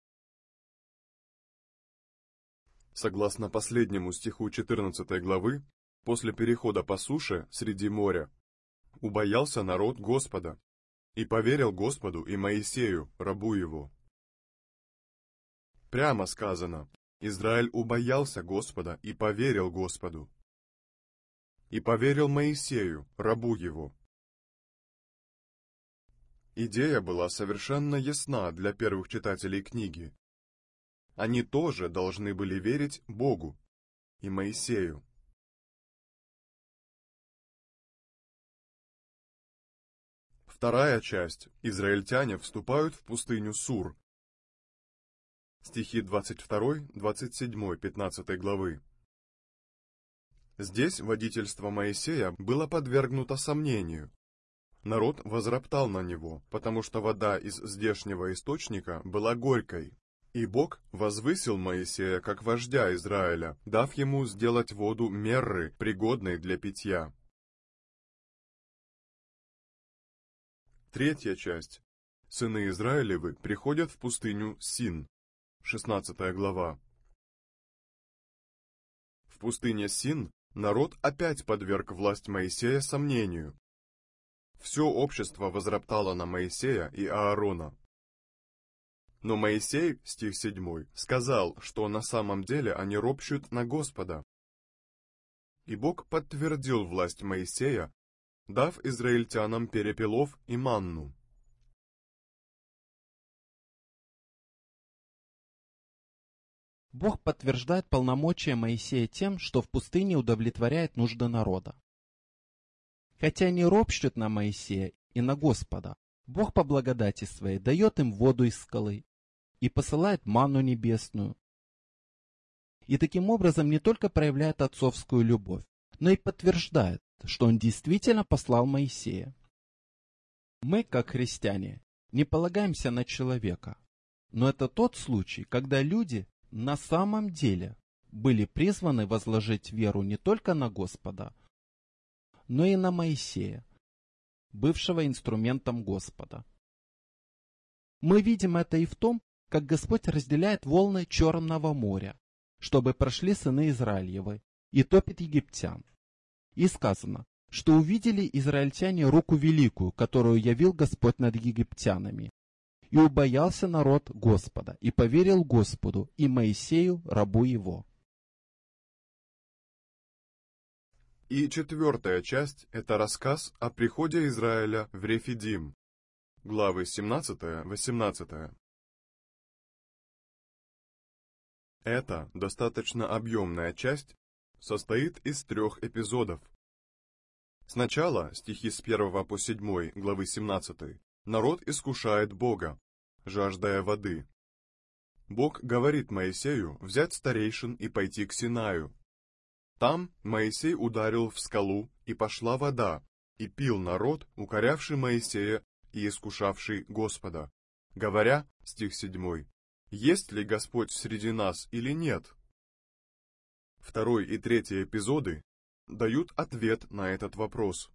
Согласно последнему стиху 14 главы, после перехода по суше среди моря, убоялся народ Господа и поверил Господу и Моисею, рабу его. Прямо сказано, Израиль убоялся Господа и поверил Господу. И поверил Моисею, рабу его. Идея была совершенно ясна для первых читателей книги. Они тоже должны были верить Богу и Моисею. Вторая часть. Израильтяне вступают в пустыню Сур. Стихи 22, 27, 15 главы. Здесь водительство Моисея было подвергнуто сомнению. Народ возроптал на него, потому что вода из здешнего источника была горькой. И Бог возвысил Моисея как вождя Израиля, дав ему сделать воду мерры, пригодной для питья. Третья часть. Сыны Израилевы приходят в пустыню Син. 16 глава. В пустыне Син народ опять подверг власть Моисея сомнению. Все общество возроптало на Моисея и Аарона. Но Моисей, стих 7, сказал, что на самом деле они ропщут на Господа. И Бог подтвердил власть Моисея, дав израильтянам перепелов и манну. Бог подтверждает полномочия Моисея тем, что в пустыне удовлетворяет нужды народа. Хотя они ропщут на Моисея и на Господа, Бог по благодати своей дает им воду из скалы и посылает манну небесную. И таким образом не только проявляет отцовскую любовь, но и подтверждает, что Он действительно послал Моисея. Мы, как христиане, не полагаемся на человека, но это тот случай, когда люди на самом деле были призваны возложить веру не только на Господа, но и на Моисея, бывшего инструментом Господа. Мы видим это и в том, как Господь разделяет волны Черного моря, чтобы прошли сыны Израилевы, и топит египтян. И сказано, что увидели израильтяне руку великую, которую явил Господь над египтянами. И убоялся народ Господа, и поверил Господу и Моисею, рабу его. И четвертая часть – это рассказ о приходе Израиля в Рефидим, главы 17-18. Эта достаточно объемная часть состоит из 3 эпизодов. Сначала, стихи с 1 по 7 главы 17, народ искушает Бога, жаждая воды. Бог говорит Моисею взять старейшин и пойти к Синаю. Там Моисей ударил в скалу, и пошла вода, и пил народ, укорявший Моисея и искушавший Господа, говоря, стих 7, «Есть ли Господь среди нас или нет?» 2 и 3 эпизоды дают ответ на этот вопрос.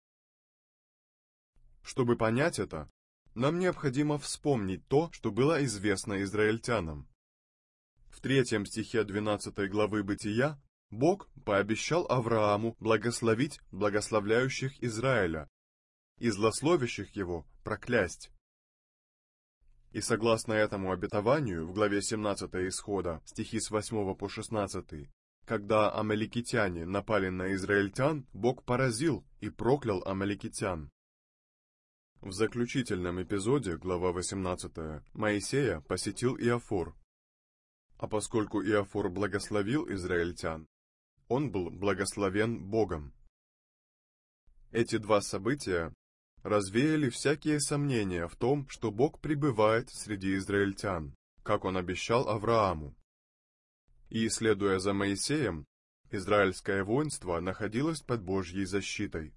Чтобы понять это, нам необходимо вспомнить то, что было известно израильтянам. В 3 стихе 12 главы Бытия Бог пообещал Аврааму благословить благословляющих Израиля и злословящих его проклясть. И согласно этому обетованию в главе 17 Исхода, стихи с 8 по 16, когда амаликитяне напали на израильтян, Бог поразил и проклял амаликитян. В заключительном эпизоде, глава 18, Моисея посетил Иофор. А поскольку Иофор благословил израильтян, он был благословен Богом. Эти два события развеяли всякие сомнения в том, что Бог пребывает среди израильтян, как он обещал Аврааму. И, следуя за Моисеем, израильское воинство находилось под Божьей защитой.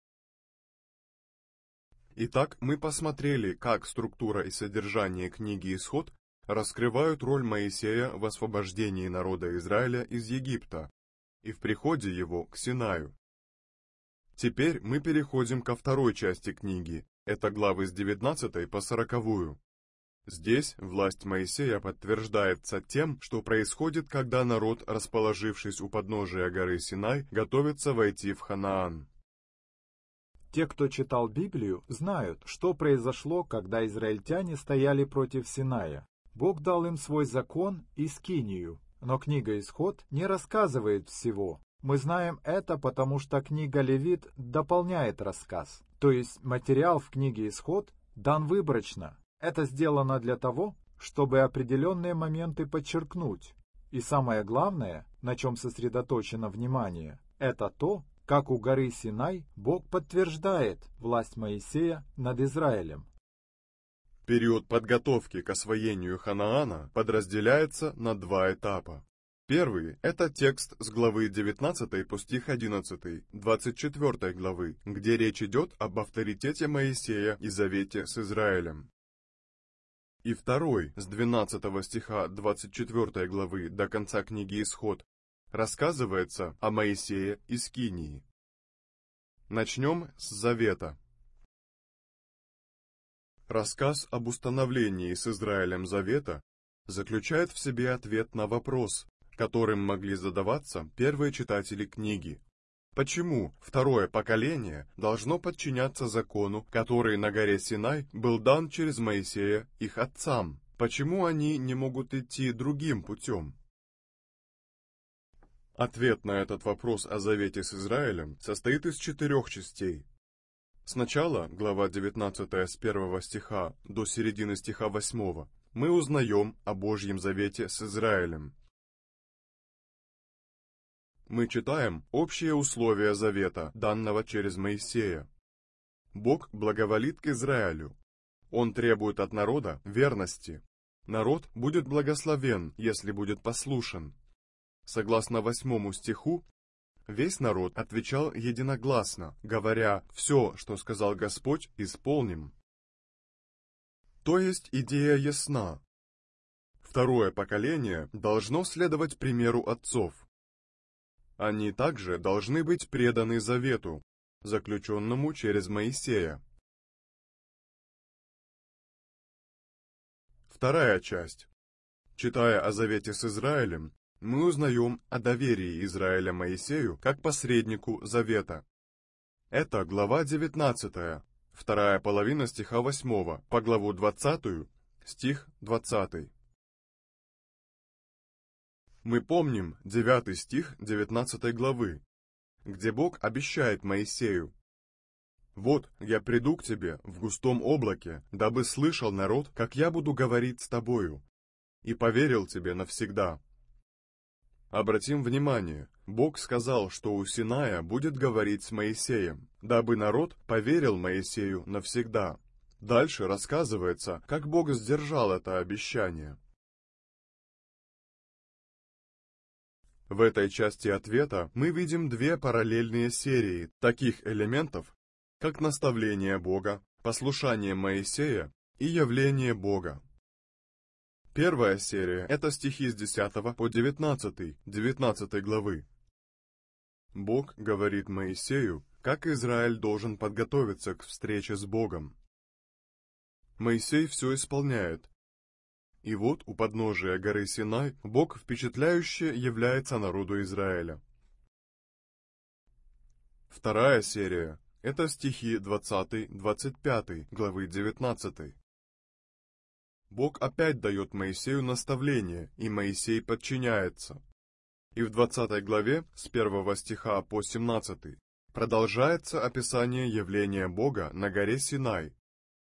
Итак, мы посмотрели, как структура и содержание книги «Исход» раскрывают роль Моисея в освобождении народа Израиля из Египта и в приходе его к Синаю. Теперь мы переходим ко второй части книги, это главы с 19 по 40. Здесь власть Моисея подтверждается тем, что происходит, когда народ, расположившись у подножия горы Синай, готовится войти в Ханаан. Те, кто читал Библию, знают, что произошло, когда израильтяне стояли против Синая. Бог дал им свой закон и скинию, но книга «Исход» не рассказывает всего. Мы знаем это, потому что книга Левит дополняет рассказ. То есть материал в книге «Исход» дан выборочно. Это сделано для того, чтобы определенные моменты подчеркнуть. И самое главное, на чем сосредоточено внимание, это то, как у горы Синай Бог подтверждает власть Моисея над Израилем. Период подготовки к освоению Ханаана подразделяется на два этапа. Первый – это текст с главы 19 по стих 11, 24 главы, где речь идет об авторитете Моисея и завете с Израилем. И второй, с 12 стиха 24 главы до конца книги «Исход», рассказывается о Моисее и Скинии. Начнем с завета. Рассказ об установлении с Израилем завета заключает в себе ответ на вопрос, которым могли задаваться первые читатели книги. Почему второе поколение должно подчиняться закону, который на горе Синай был дан через Моисея их отцам? Почему они не могут идти другим путем? Ответ на этот вопрос о завете с Израилем состоит из 4 частей. Сначала, глава 19 с 1 стиха до середины стиха 8, мы узнаем о Божьем завете с Израилем. Мы читаем общие условия завета, данного через Моисея. Бог благоволит к Израилю. Он требует от народа верности. Народ будет благословен, если будет послушен. Согласно 8 стиху, весь народ отвечал единогласно, говоря: «Все, что сказал Господь, исполним». То есть идея ясна. Второе поколение должно следовать примеру отцов. Они также должны быть преданы завету, заключенному через Моисея. Вторая часть. Читая о завете с Израилем, мы узнаем о доверии Израиля Моисею как посреднику завета. Это глава 19, вторая половина стиха 8, по главу 20, стих 20. Мы помним 9 стих 19 главы, где Бог обещает Моисею: «Вот я приду к тебе в густом облаке, дабы слышал народ, как я буду говорить с тобою, и поверил тебе навсегда». Обратим внимание, Бог сказал, что у Синая будет говорить с Моисеем, дабы народ поверил Моисею навсегда. Дальше рассказывается, как Бог сдержал это обещание. В этой части ответа мы видим две параллельные серии таких элементов, как наставление Бога, послушание Моисея и явление Бога. Первая серия – это стихи с 10 по 19 главы. Бог говорит Моисею, как Израиль должен подготовиться к встрече с Богом. Моисей все исполняет. И вот у подножия горы Синай Бог впечатляюще является народу Израиля. Вторая серия – это стихи 20-25 главы 19. Бог опять дает Моисею наставление, и Моисей подчиняется. И в 20 главе с 1 стиха по 17 продолжается описание явления Бога на горе Синай,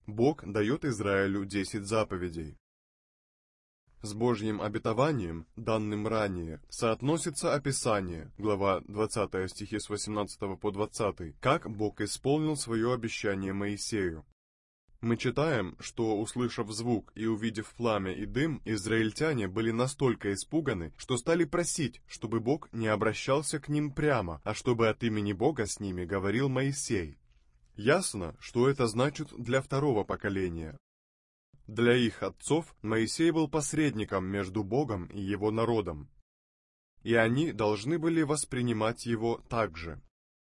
Бог дает Израилю 10 заповедей. С Божьим обетованием, данным ранее, соотносится описание, глава 20 стихи с 18 по 20, как Бог исполнил свое обещание Моисею. Мы читаем, что, услышав звук и увидев пламя и дым, израильтяне были настолько испуганы, что стали просить, чтобы Бог не обращался к ним прямо, а чтобы от имени Бога с ними говорил Моисей. Ясно, что это значит для второго поколения. Для их отцов Моисей был посредником между Богом и его народом, и они должны были воспринимать его так же.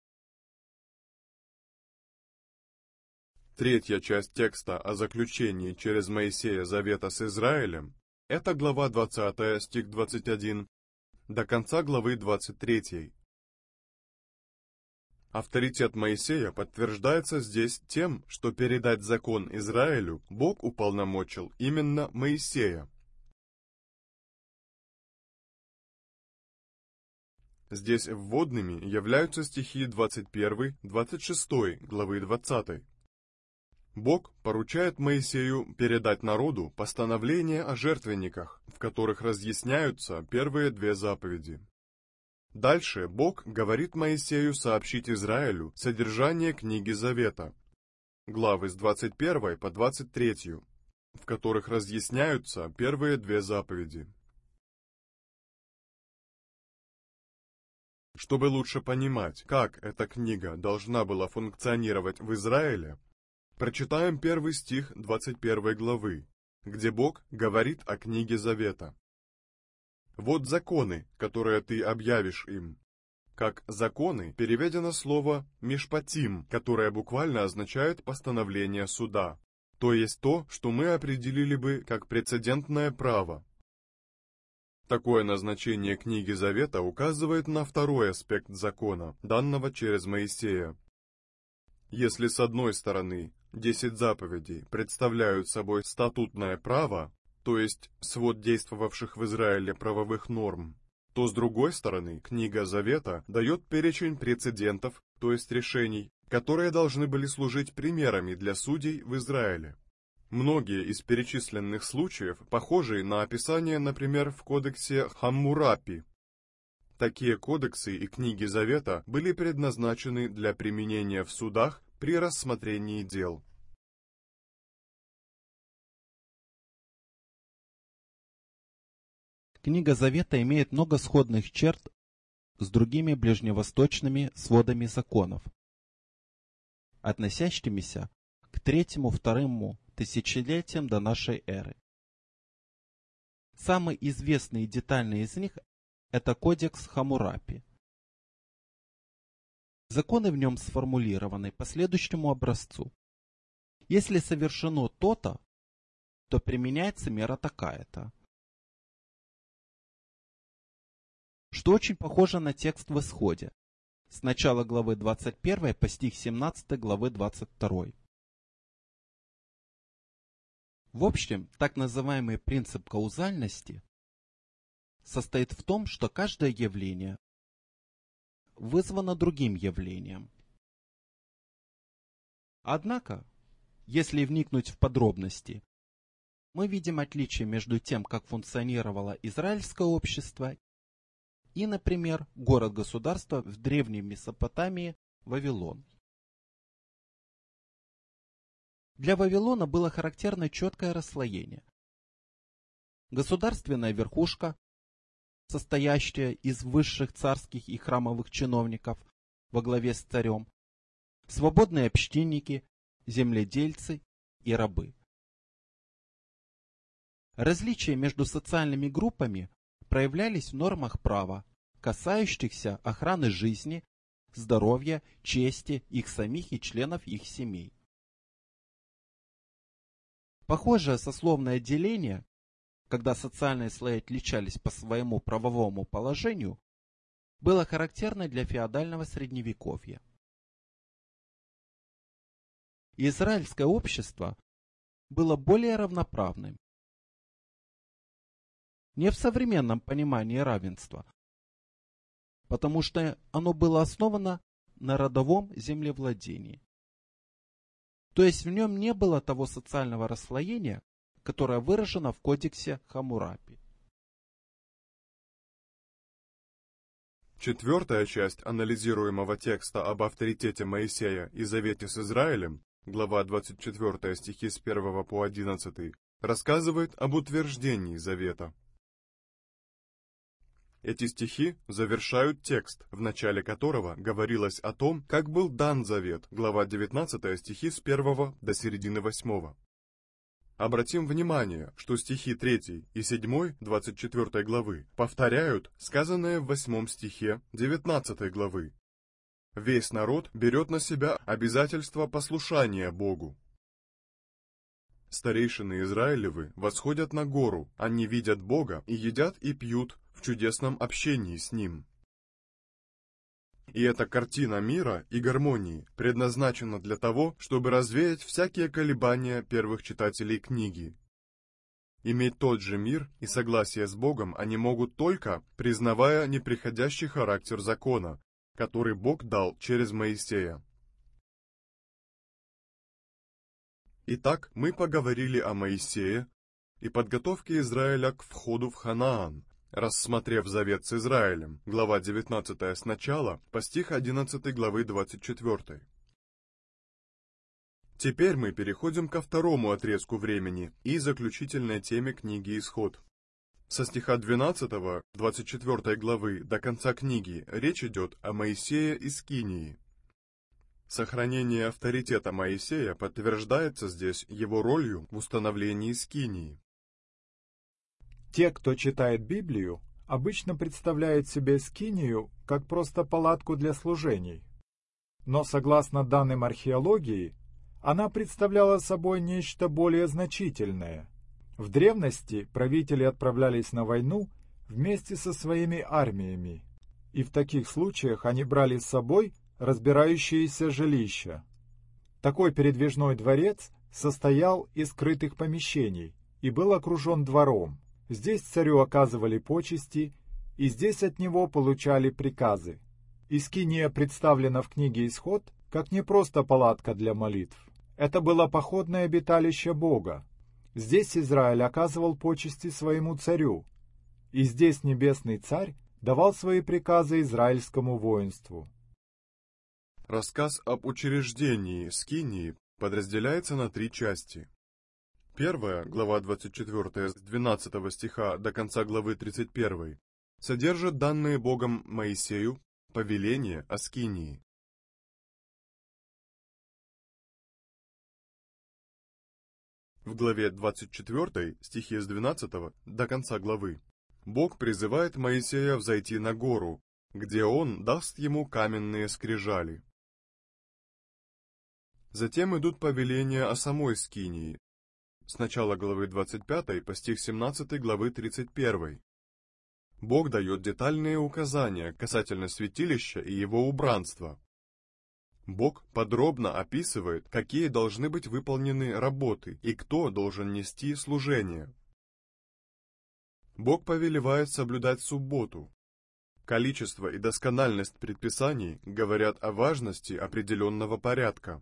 Третья часть текста о заключении через Моисея завета с Израилем – это глава 20, стих 21, до конца главы 23. Авторитет Моисея подтверждается здесь тем, что передать закон Израилю Бог уполномочил именно Моисея. Здесь вводными являются стихи 21-26 главы 20. Бог поручает Моисею передать народу постановления о жертвенниках, в которых разъясняются первые 2 заповеди. Дальше Бог говорит Моисею сообщить Израилю содержание книги Завета, главы с 21 по 23, в которых разъясняются первые 2 заповеди. Чтобы лучше понимать, как эта книга должна была функционировать в Израиле, прочитаем 1 стих 21 главы, где Бог говорит о книге Завета. «Вот законы, которые ты объявишь им». Как «законы» переведено слово «мишпатим», которое буквально означает «постановление суда», то есть то, что мы определили бы как прецедентное право. Такое назначение книги Завета указывает на второй аспект закона, данного через Моисея. Если с одной стороны 10 заповедей представляют собой статутное право, то есть свод действовавших в Израиле правовых норм, то с другой стороны книга Завета дает перечень прецедентов, то есть решений, которые должны были служить примерами для судей в Израиле. Многие из перечисленных случаев похожи на описание, например, в кодексе Хаммурапи. Такие кодексы и книги Завета были предназначены для применения в судах при рассмотрении дел. Книга Завета имеет много сходных черт с другими ближневосточными сводами законов, относящимися к 3-2 тысячелетиям до нашей эры. Самый известный и детальный из них – это кодекс Хаммурапи. Законы в нем сформулированы по следующему образцу. Если совершено то-то, то применяется мера такая-то. Что очень похоже на текст в Исходе, с начала главы 21 по стих 17 главы 22. В общем, так называемый принцип каузальности состоит в том, что каждое явление вызвано другим явлением. Однако, если вникнуть в подробности, мы видим отличие между тем, как функционировало израильское общество и, например, город-государство в древней Месопотамии Вавилон. Для Вавилона было характерно четкое расслоение. Государственная верхушка, состоящая из высших царских и храмовых чиновников во главе с царем, свободные общинники, земледельцы и рабы. Различия между социальными группами проявлялись в нормах права, касающихся охраны жизни, здоровья, чести их самих и членов их семей. Похожее сословное деление, когда социальные слои отличались по своему правовому положению, было характерно для феодального средневековья. Израильское общество было более равноправным. Не в современном понимании равенства, потому что оно было основано на родовом землевладении. То есть в нем не было того социального расслоения, которое выражено в кодексе Хаммурапи. Четвертая часть анализируемого текста об авторитете Моисея и завете с Израилем, глава 24 стихи с 1 по 11, рассказывает об утверждении завета. Эти стихи завершают текст, в начале которого говорилось о том, как был дан завет, глава 19 стихи с 1 до середины 8. Обратим внимание, что стихи 3 и 7 24 главы повторяют сказанное в 8 стихе 19 главы. Весь народ берет на себя обязательство послушания Богу. Старейшины Израилевы восходят на гору, они видят Бога и едят и пьют в чудесном общении с Ним. И эта картина мира и гармонии предназначена для того, чтобы развеять всякие колебания первых читателей книги. Иметь тот же мир и согласие с Богом они могут только, признавая неприходящий характер закона, который Бог дал через Моисея. Итак, мы поговорили о Моисее и подготовке Израиля к входу в Ханаан, рассмотрев завет с Израилем, глава 19 с начала по стих 11 главы 24. Теперь мы переходим ко второму отрезку времени и заключительной теме книги «Исход». Со стиха 12 24 главы до конца книги речь идет о Моисее и Скинии. Сохранение авторитета Моисея подтверждается здесь его ролью в установлении Скинии. Те, кто читает Библию, обычно представляют себе скинию как просто палатку для служений. Но согласно данным археологии, она представляла собой нечто более значительное. В древности правители отправлялись на войну вместе со своими армиями, и в таких случаях они брали с собой разбирающиеся жилища. Такой передвижной дворец состоял из скрытых помещений и был окружен двором. Здесь царю оказывали почести, и здесь от него получали приказы. Скиния представлена в книге «Исход» как не просто палатка для молитв. Это было походное обиталище Бога. Здесь Израиль оказывал почести своему царю, и здесь небесный царь давал свои приказы израильскому воинству. Рассказ об учреждении Скинии подразделяется на 3 части. Первая, глава 24, с 12 стиха до конца главы 31, содержит данные Богом Моисею повеление о Скинии. В главе 24, стихи с 12 до конца главы, Бог призывает Моисея взойти на гору, где он даст ему каменные скрижали. Затем идут повеления о самой Скинии, с начала главы 25 по стих 17 главы 31. Бог дает детальные указания касательно святилища и его убранства. Бог подробно описывает, какие должны быть выполнены работы и кто должен нести служение. Бог повелевает соблюдать субботу. Количество и доскональность предписаний говорят о важности определенного порядка.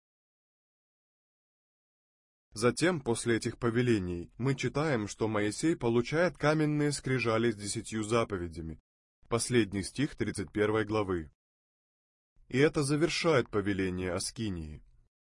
Затем, после этих повелений, мы читаем, что Моисей получает каменные скрижали с 10 заповедями. Последний стих 31 главы. И это завершает повеление о Скинии.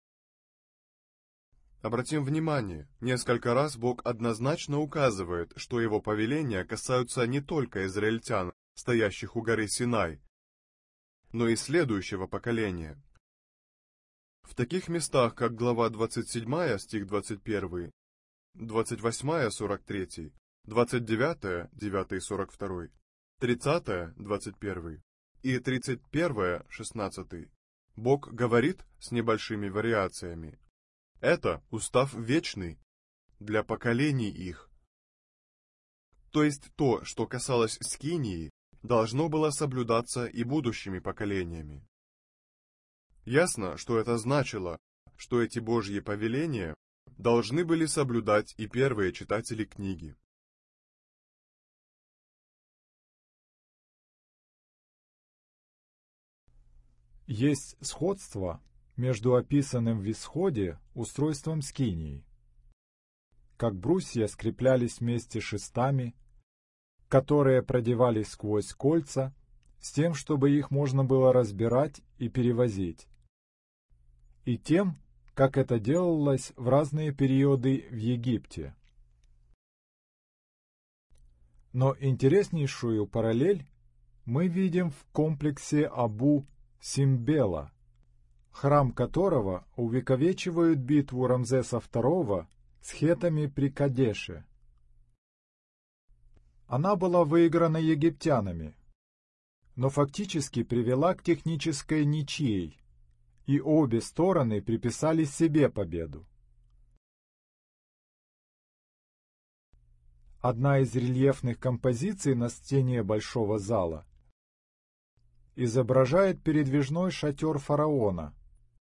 Обратим внимание, несколько раз Бог однозначно указывает, что его повеления касаются не только израильтян, стоящих у горы Синай, но и следующего поколения. В таких местах, как глава 27, стих 21, 28, 43, 29, 9 и 42, 30, 21 и 31, 16, Бог говорит с небольшими вариациями. Это устав вечный для поколений их. То есть то, что касалось Скинии, должно было соблюдаться и будущими поколениями. Ясно, что это значило, что эти Божьи повеления должны были соблюдать и первые читатели книги. Есть сходство между описанным в Исходе устройством скинии. Как брусья скреплялись вместе шестами, которые продевались сквозь кольца, с тем, чтобы их можно было разбирать и перевозить. И тем, как это делалось в разные периоды в Египте. Но интереснейшую параллель мы видим в комплексе Абу-Симбела, храм которого увековечивают битву Рамзеса II с хеттами при Кадеше. Она была выиграна египтянами, но фактически привела к технической ничьей, и обе стороны приписали себе победу. Одна из рельефных композиций на стене большого зала изображает передвижной шатер фараона.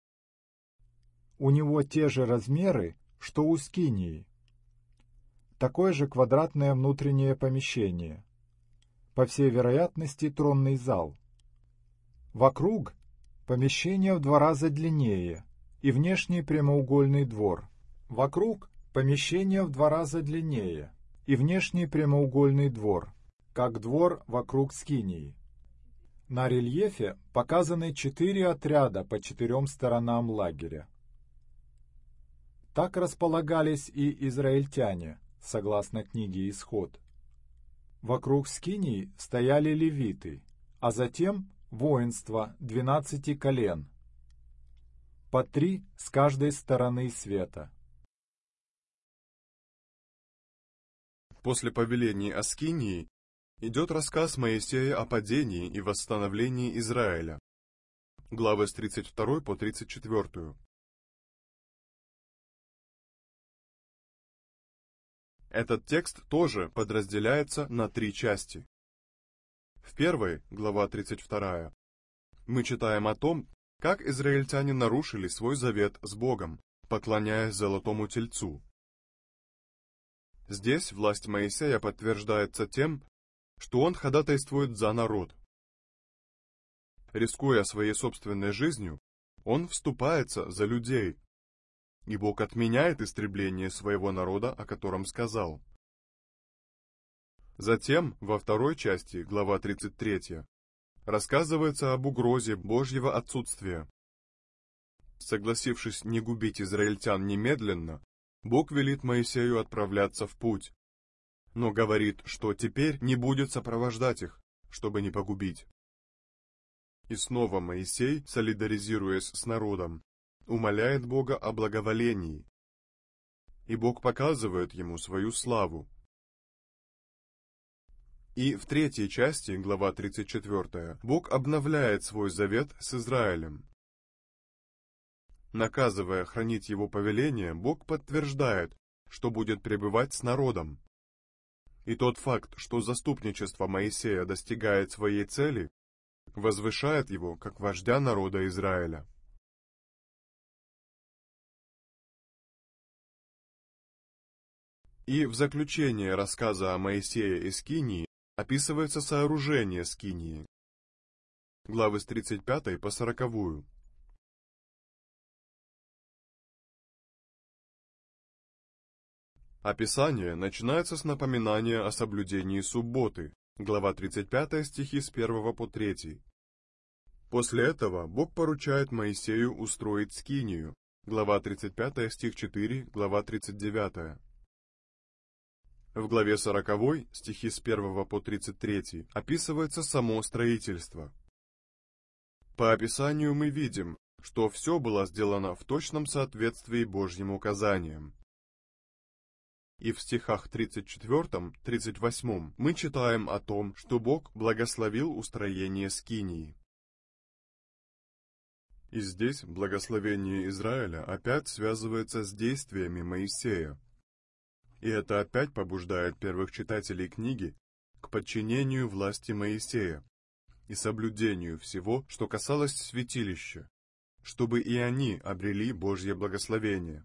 У него те же размеры, что у скинии. Такое же квадратное внутреннее помещение. По всей вероятности, тронный зал. Вокруг помещение в 2 раза длиннее и внешний прямоугольный двор. Вокруг помещение в 2 раза длиннее и внешний прямоугольный двор, как двор вокруг скинии. На рельефе показаны 4 отряда по 4 сторонам лагеря. Так располагались и израильтяне, согласно книге «Исход». Вокруг скинии стояли левиты, а затем воинство 12 колен, по 3 с каждой стороны света. После повелений о Скинии идет рассказ Моисея о падении и восстановлении Израиля. Главы с 32 по 34. Этот текст тоже подразделяется на 3 части. В первой, глава 32, мы читаем о том, как израильтяне нарушили свой завет с Богом, поклоняясь золотому тельцу. Здесь власть Моисея подтверждается тем, что он ходатайствует за народ. Рискуя своей собственной жизнью, он вступается за людей, и Бог отменяет истребление своего народа, о котором сказал. Затем, во второй части, глава 33, рассказывается об угрозе Божьего отсутствия. Согласившись не губить израильтян немедленно, Бог велит Моисею отправляться в путь, но говорит, что теперь не будет сопровождать их, чтобы не погубить. И снова Моисей, солидаризируясь с народом, умоляет Бога о благоволении, и Бог показывает ему свою славу. И в третьей части, глава 34, Бог обновляет свой завет с Израилем. Наказывая хранить его повеления, Бог подтверждает, что будет пребывать с народом. И тот факт, что заступничество Моисея достигает своей цели, возвышает его как вождя народа Израиля. И в заключение рассказа о Моисее и Скинии описывается сооружение Скинии. Главы с 35 по 40. Описание начинается с напоминания о соблюдении субботы, глава 35, стихи с 1 по 3. После этого Бог поручает Моисею устроить скинию, глава 35, стих 4, глава 39. В главе 40, стихи с 1 по 33, описывается само строительство. По описанию мы видим, что все было сделано в точном соответствии Божьим указаниям. И в стихах 34-38 мы читаем о том, что Бог благословил устроение скинии. И здесь благословение Израиля опять связывается с действиями Моисея. И это опять побуждает первых читателей книги к подчинению власти Моисея и соблюдению всего, что касалось святилища, чтобы и они обрели Божье благословение.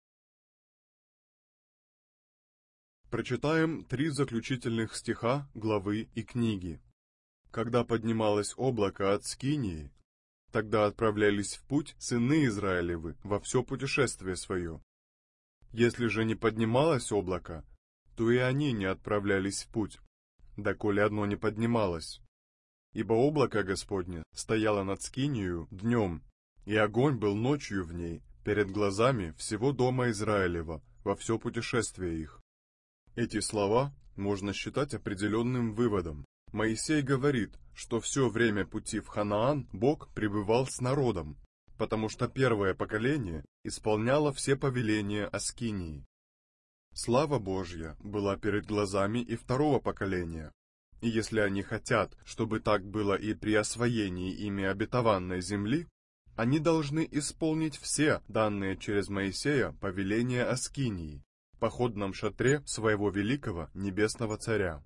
Прочитаем 3 заключительных стиха главы и книги. «Когда поднималось облако от скинии, Тогда отправлялись в путь сыны Израилевы во все путешествие свое. Если же не поднималось облако, то и они не отправлялись в путь, доколе одно не поднималось. Ибо облако Господне стояло над Скинию днем, и огонь был ночью в ней, перед глазами всего дома Израилева во все путешествие их. Эти слова можно считать определенным выводом. Моисей говорит, что все время пути в Ханаан Бог пребывал с народом, потому что первое поколение исполняло все повеления о Скинии. Слава Божья была перед глазами и второго поколения. И если они хотят, чтобы так было и при освоении ими обетованной земли, они должны исполнить все данные через Моисея повеления о Скинии, походном шатре своего великого небесного царя.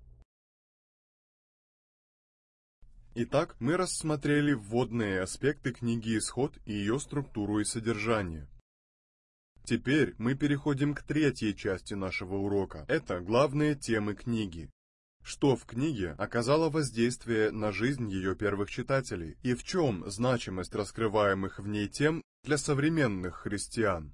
Итак, мы рассмотрели вводные аспекты книги «Исход» и ее структуру и содержание. Теперь мы переходим к третьей части нашего урока. Это главные темы книги. Что в книге оказало воздействие на жизнь ее первых читателей и в чем значимость раскрываемых в ней тем для современных христиан?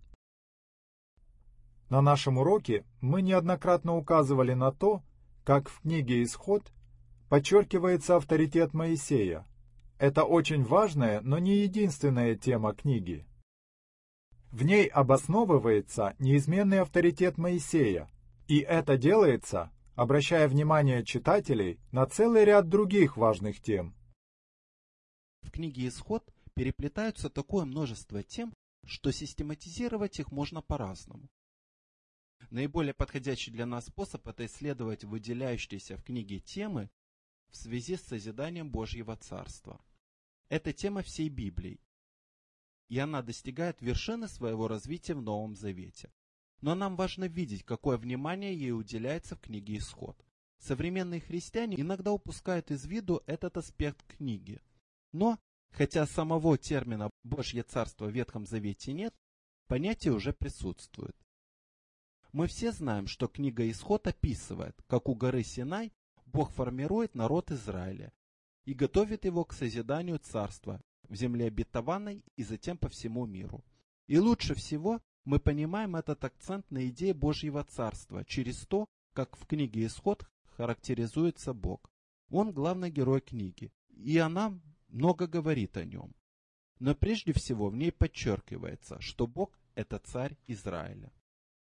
На нашем уроке мы неоднократно указывали на то, как в книге «Исход» подчеркивается авторитет Моисея. Это очень важная, но не единственная тема книги. В ней обосновывается неизменный авторитет Моисея, и это делается, обращая внимание читателей на целый ряд других важных тем. В книге «Исход» переплетаются такое множество тем, что систематизировать их можно по-разному. Наиболее подходящий для нас способ – это исследовать выделяющиеся в книге темы в связи с созиданием Божьего Царства. Это тема всей Библии, и она достигает вершины своего развития в Новом Завете. Но нам важно видеть, какое внимание ей уделяется в книге «Исход». Современные христиане иногда упускают из виду этот аспект книги. Но, хотя самого термина «Божье Царство» в Ветхом Завете нет, понятие уже присутствует. Мы все знаем, что книга «Исход» описывает, как у горы Синай Бог формирует народ Израиля и готовит его к созиданию царства в земле обетованной и затем по всему миру. И лучше всего мы понимаем этот акцент на идее Божьего Царства через то, как в книге «Исход» характеризуется Бог. Он главный герой книги, и она много говорит о нем. Но прежде всего в ней подчеркивается, что Бог – это царь Израиля.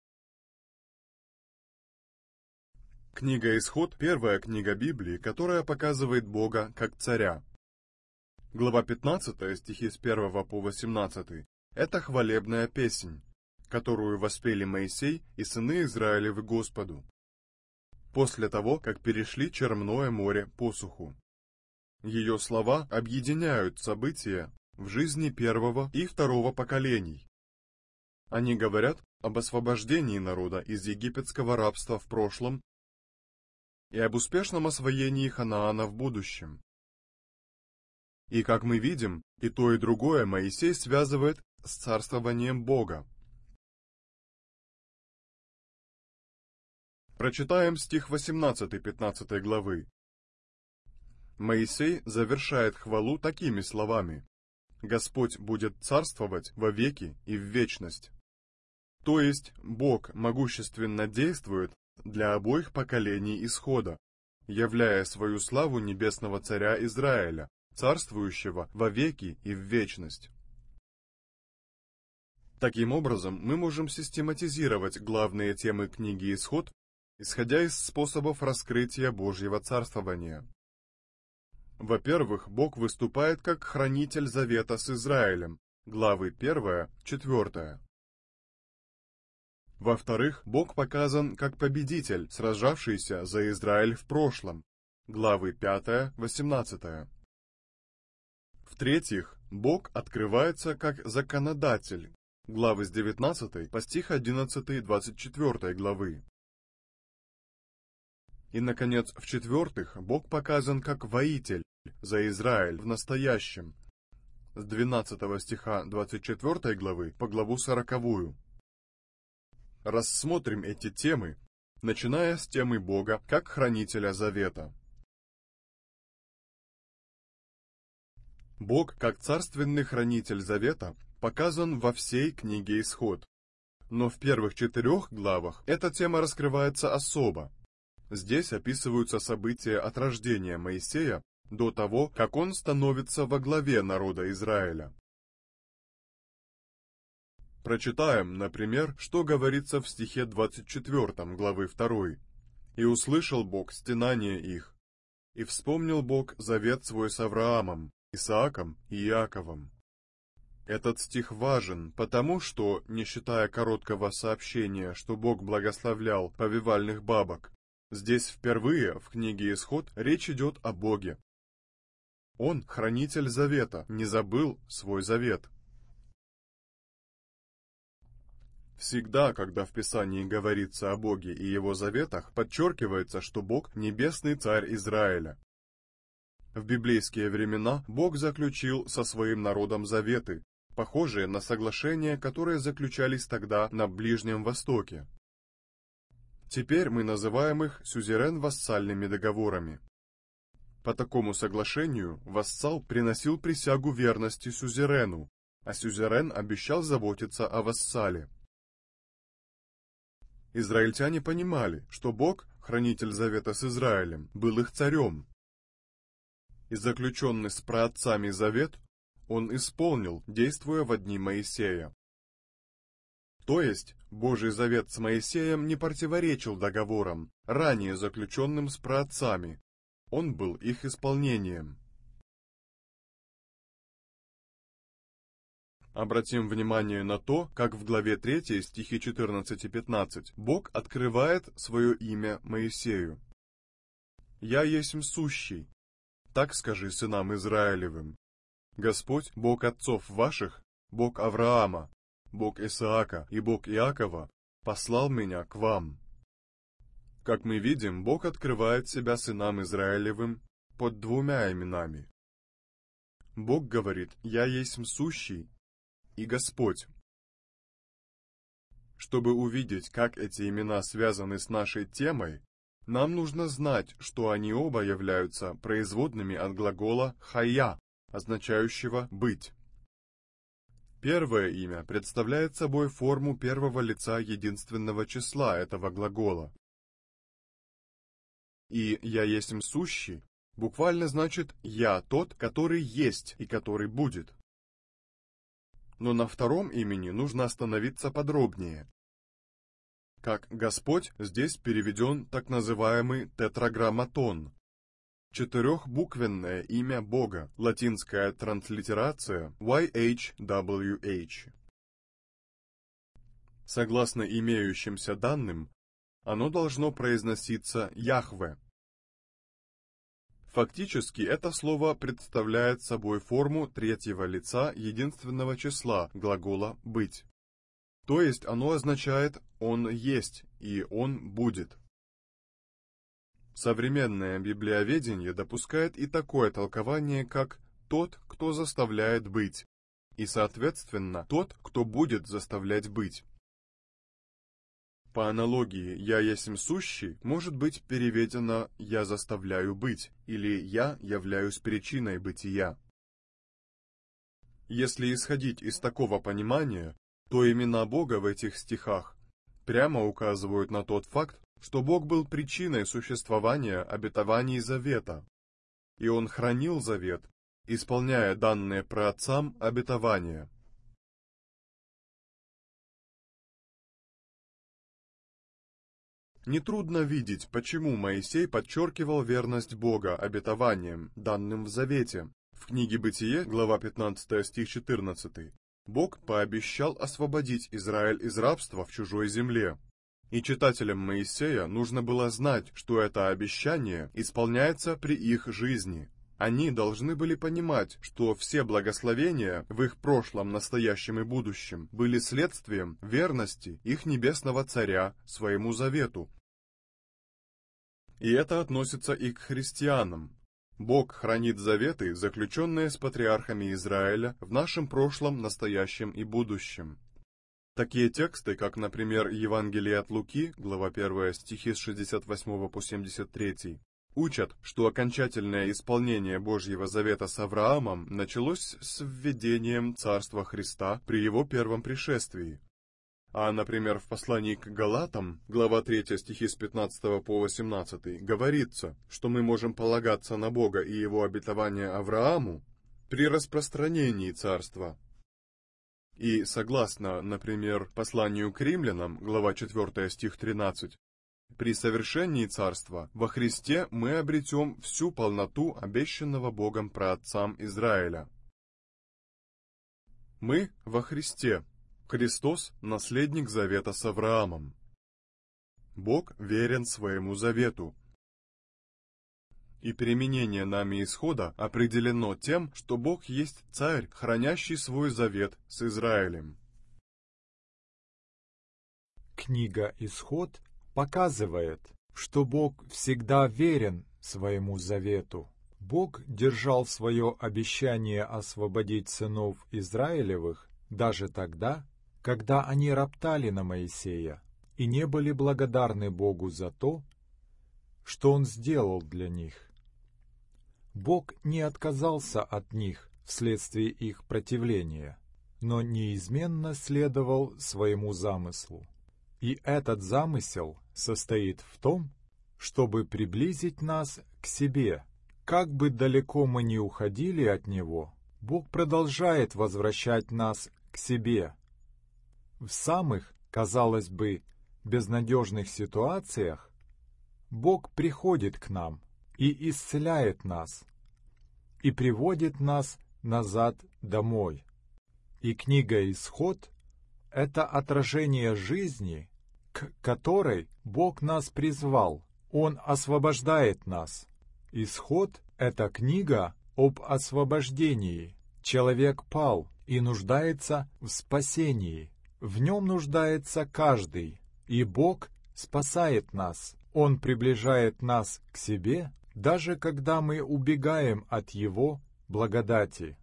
Книга «Исход» – первая книга Библии, которая показывает Бога как царя. Глава 15, стихи с 1 по 18 – это хвалебная песнь, которую воспели Моисей и сыны Израилевы Господу, после того, как перешли Черное море посуху. Ее слова объединяют события в жизни первого и второго поколений. Они говорят об освобождении народа из египетского рабства в прошлом и об успешном освоении Ханаана в будущем. И, как мы видим, и то, и другое Моисей связывает с царствованием Бога. Прочитаем стих 18-15 главы. Моисей завершает хвалу такими словами: «Господь будет царствовать во веки и в вечность». То есть Бог могущественно действует для обоих поколений Исхода, являя свою славу небесного царя Израиля, царствующего во веки и в вечность. Таким образом, мы можем систематизировать главные темы книги «Исход», исходя из способов раскрытия Божьего царствования. Во-первых, Бог выступает как хранитель завета с Израилем, главы 1-4. Во-вторых, Бог показан как победитель, сражавшийся за Израиль в прошлом, главы 5-18. В-третьих, Бог открывается как законодатель, главы с 19 по стих 11-24 главы. И, наконец, в-четвертых, Бог показан как воитель за Израиль в настоящем, с 12 стиха 24 главы по главу 40. Рассмотрим эти темы, начиная с темы Бога как хранителя завета. Бог, как царственный хранитель завета, показан во всей книге Исход. Но в первых 4 главах эта тема раскрывается особо. Здесь описываются события от рождения Моисея до того, как он становится во главе народа Израиля. Прочитаем, например, что говорится в стихе 24 главы 2. «И услышал Бог стенание их, и вспомнил Бог завет свой с Авраамом, Исааком и Иаковом». Этот стих важен, потому что, не считая короткого сообщения, что Бог благословлял повивальных бабок, здесь впервые в книге Исход речь идет о Боге. Он, хранитель завета, не забыл свой завет. Всегда, когда в Писании говорится о Боге и Его заветах, подчеркивается, что Бог – небесный царь Израиля. В библейские времена Бог заключил со своим народом заветы, похожие на соглашения, которые заключались тогда на Ближнем Востоке. Теперь мы называем их сюзерен-вассальными договорами. По такому соглашению вассал приносил присягу верности сюзерену, а сюзерен обещал заботиться о вассале. Израильтяне понимали, что Бог, хранитель завета с Израилем, был их царем. И заключенный с праотцами завет он исполнил, действуя во дни Моисея. То есть, Божий завет с Моисеем не противоречил договорам, ранее заключенным с праотцами. Он был их исполнением. Обратим внимание на то, как в главе 3, стихи 14 и 15, Бог открывает свое имя Моисею. «Я есмь сущий, так скажи сынам Израилевым. Господь, Бог отцов ваших, Бог Авраама, Бог Исаака и Бог Иакова, послал меня к вам». Как мы видим, Бог открывает себя сынам Израилевым под 2 именами. Бог говорит: «Я есмь сущий» и «Господь». Чтобы увидеть, как эти имена связаны с нашей темой, нам нужно знать, что они оба являются производными от глагола «хая», означающего «быть». Первое имя представляет собой форму первого лица единственного числа этого глагола. И «я есмь сущий» буквально значит «я тот, который есть и который будет». Но на втором имени нужно остановиться подробнее. Как «Господь» здесь переведен так называемый тетраграмматон. 4-буквенное имя Бога, латинская транслитерация YHWH. Согласно имеющимся данным, оно должно произноситься Яхве. Фактически это слово представляет собой форму 3-го лица единственного числа глагола «быть». То есть оно означает «он есть» и «он будет». Современное библиоведение допускает и такое толкование, как «тот, кто заставляет быть», и, соответственно, «тот, кто будет заставлять быть». По аналогии «я есмь сущий» может быть переведено «я заставляю быть» или «я являюсь причиной бытия». Если исходить из такого понимания, то имена Бога в этих стихах прямо указывают на тот факт, что Бог был причиной существования обетований завета, и Он хранил завет, исполняя данные праотцам обетования. Нетрудно видеть, почему Моисей подчеркивал верность Бога обетованиям, данным в завете. В книге Бытие, глава 15, стих 14, Бог пообещал освободить Израиль из рабства в чужой земле. И читателям Моисея нужно было знать, что это обещание исполняется при их жизни. Они должны были понимать, что все благословения в их прошлом, настоящем и будущем были следствием верности их небесного царя своему завету. И это относится и к христианам. Бог хранит заветы, заключенные с патриархами Израиля в нашем прошлом, настоящем и будущем. Такие тексты, как, например, Евангелие от Луки, глава 1, стихи с 68 по 73, учат, что окончательное исполнение Божьего завета с Авраамом началось с введением Царства Христа при его первом пришествии. А, например, в послании к Галатам, глава 3, стихи с 15 по 18, говорится, что мы можем полагаться на Бога и его обетование Аврааму при распространении царства. И согласно, например, посланию к Римлянам, глава 4, стих 13, при совершении царства во Христе мы обретем всю полноту обещанного Богом праотцам Израиля. Мы во Христе. Христос – наследник завета с Авраамом. Бог верен своему завету. И применение нами исхода определено тем, что Бог есть царь, хранящий свой завет с Израилем. Книга «Исход» показывает, что Бог всегда верен своему завету. Бог держал свое обещание освободить сынов Израилевых даже тогда, когда они роптали на Моисея и не были благодарны Богу за то, что Он сделал для них. Бог не отказался от них вследствие их противления, но неизменно следовал своему замыслу. И этот замысел состоит в том, чтобы приблизить нас к себе. Как бы далеко мы ни уходили от Него, Бог продолжает возвращать нас к себе. В самых, казалось бы, безнадежных ситуациях Бог приходит к нам и исцеляет нас, и приводит нас назад домой. И книга «Исход» — это отражение жизни, к которой Бог нас призвал. Он освобождает нас. «Исход» — это книга об освобождении. Человек пал и нуждается в спасении. В нем нуждается каждый, и Бог спасает нас. Он приближает нас к себе, даже когда мы убегаем от Его благодати.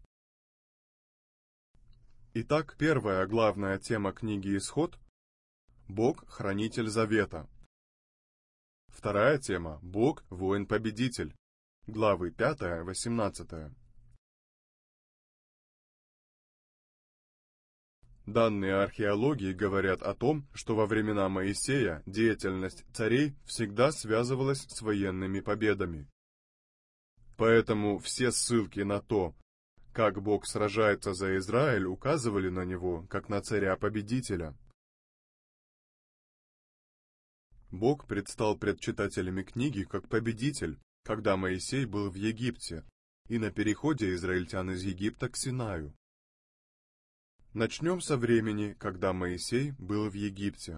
Итак, первая главная тема книги «Исход» — Бог — хранитель завета. Вторая тема — Бог — воин-победитель. Главы 5-18. Данные археологии говорят о том, что во времена Моисея деятельность царей всегда связывалась с военными победами. Поэтому все ссылки на то, как Бог сражается за Израиль, указывали на него, как на царя-победителя. Бог предстал пред читателями книги как победитель, когда Моисей был в Египте, и на переходе израильтян из Египта к Синаю. Начнем со времени, когда Моисей был в Египте.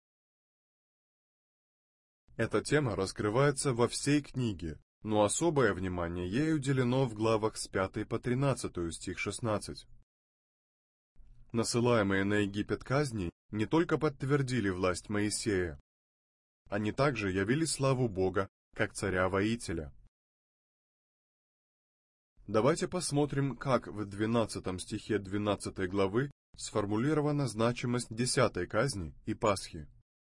Эта тема раскрывается во всей книге, но особое внимание ей уделено в главах с 5 по 13 стих 16. Насылаемые на Египет казни не только подтвердили власть Моисея, они также явили славу Бога, как царя-воителя. Давайте посмотрим, как в 12 стихе 12 главы сформулирована значимость 10-й казни и Пасхи.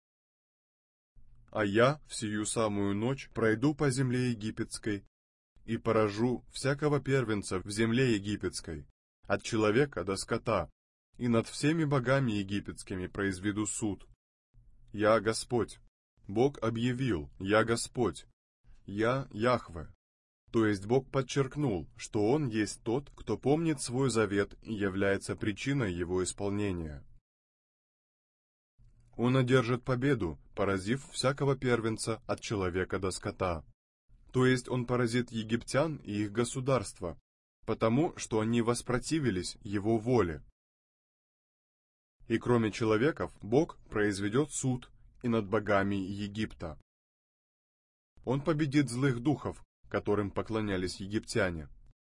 «А я в сию самую ночь пройду по земле египетской и поражу всякого первенца в земле египетской, от человека до скота, и над всеми богами египетскими произведу суд. Я Господь». Бог объявил: «Я Господь, я Яхве». То есть Бог подчеркнул, что Он есть тот, кто помнит свой завет и является причиной его исполнения. Он одержит победу, поразив всякого первенца от человека до скота. То есть Он поразит египтян и их государство, потому что они воспротивились Его воле. И кроме человеков, Бог произведет суд и над богами Египта. Он победит злых духов, которым поклонялись египтяне.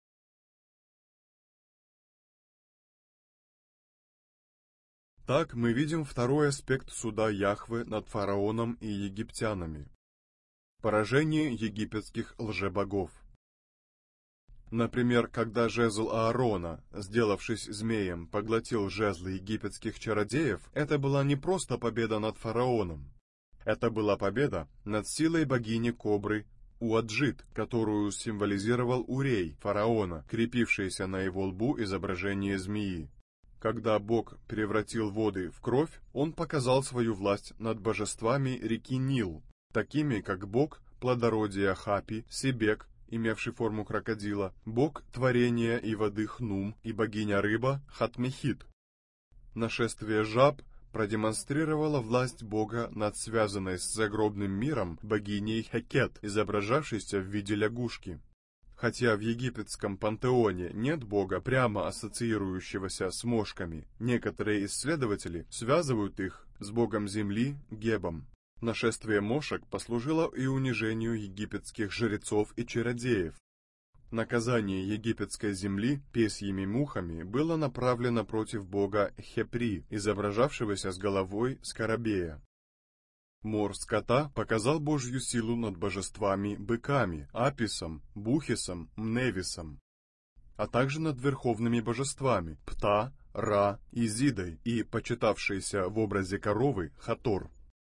Так мы видим второй аспект суда Яхве над фараоном и египтянами. Поражение египетских лжебогов. Например, когда жезл Аарона, сделавшись змеем, поглотил жезлы египетских чародеев, это была не просто победа над фараоном. Это была победа над силой богини Кобры Уаджид, которую символизировал Урей, фараона, крепившийся на его лбу изображение змеи. Когда Бог превратил воды в кровь, Он показал свою власть над божествами реки Нил, такими как Бог плодородия Хапи, Себек, имевший форму крокодила, Бог творения и воды Хнум и богиня рыба Хатмехит. Нашествие жаб продемонстрировало власть Бога над связанной с загробным миром богиней Хекет, изображавшейся в виде лягушки. Хотя в египетском пантеоне нет бога, прямо ассоциирующегося с мошками, некоторые исследователи связывают их с богом земли Гебом. Нашествие мошек послужило и унижению египетских жрецов и чародеев. Наказание египетской земли песьими мухами было направлено против бога Хепри, изображавшегося с головой скоробея. Мор скота показал Божью силу над божествами-быками, Аписом, Бухисом, Мневисом, а также над верховными божествами Пта, Ра и Зидой и почитавшейся в образе коровы Хатор.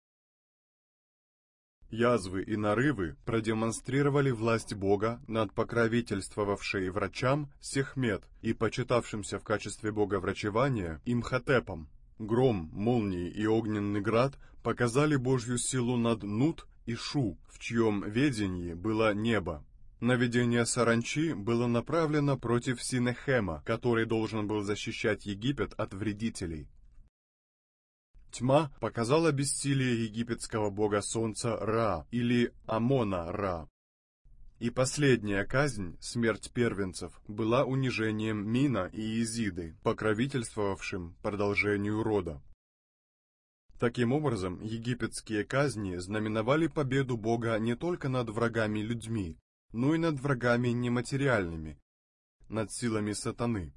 Язвы и нарывы продемонстрировали власть Бога над покровительствовавшей врачам Сехмет и почитавшимся в качестве бога врачевания Имхотепом. Гром, молнии и огненный град показали Божью силу над Нут и Шу, в чьем ведении было небо. Наведение саранчи было направлено против Синехема, который должен был защищать Египет от вредителей. Тьма показала бессилие египетского бога солнца Ра или Амона-Ра. И последняя казнь, смерть первенцев, была унижением Мина и Изиды, покровительствовавшим продолжению рода. Таким образом, египетские казни знаменовали победу Бога не только над врагами-людьми, но и над врагами нематериальными, над силами сатаны.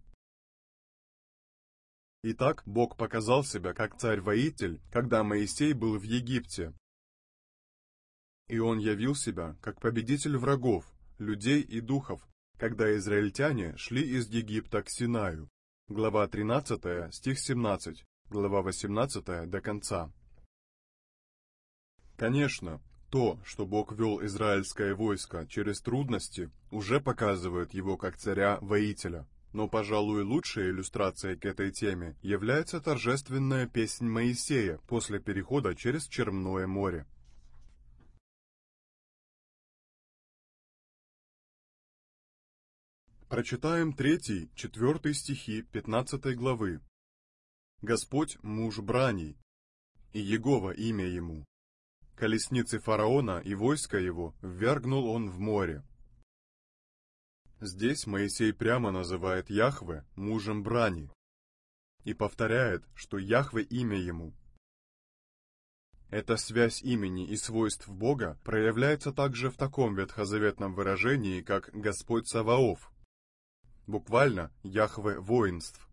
Итак, Бог показал себя как царь-воитель, когда Моисей был в Египте. И он явил себя как победитель врагов, людей и духов, когда израильтяне шли из Египта к Синаю. Глава 13, стих 17, глава 18 до конца. Конечно, то, что Бог вел израильское войско через трудности, уже показывает его как царя-воителя. Но, пожалуй, лучшей иллюстрацией к этой теме является торжественная песнь Моисея после перехода через Черное море. Прочитаем 3-4 стихи 15 главы. «Господь муж браней, и Егова имя ему. Колесницы фараона и войско его ввергнул он в море». Здесь Моисей прямо называет Яхве мужем брани и повторяет, что Яхве имя ему. Эта связь имени и свойств Бога проявляется также в таком ветхозаветном выражении, как Господь Саваоф, буквально Яхве воинств.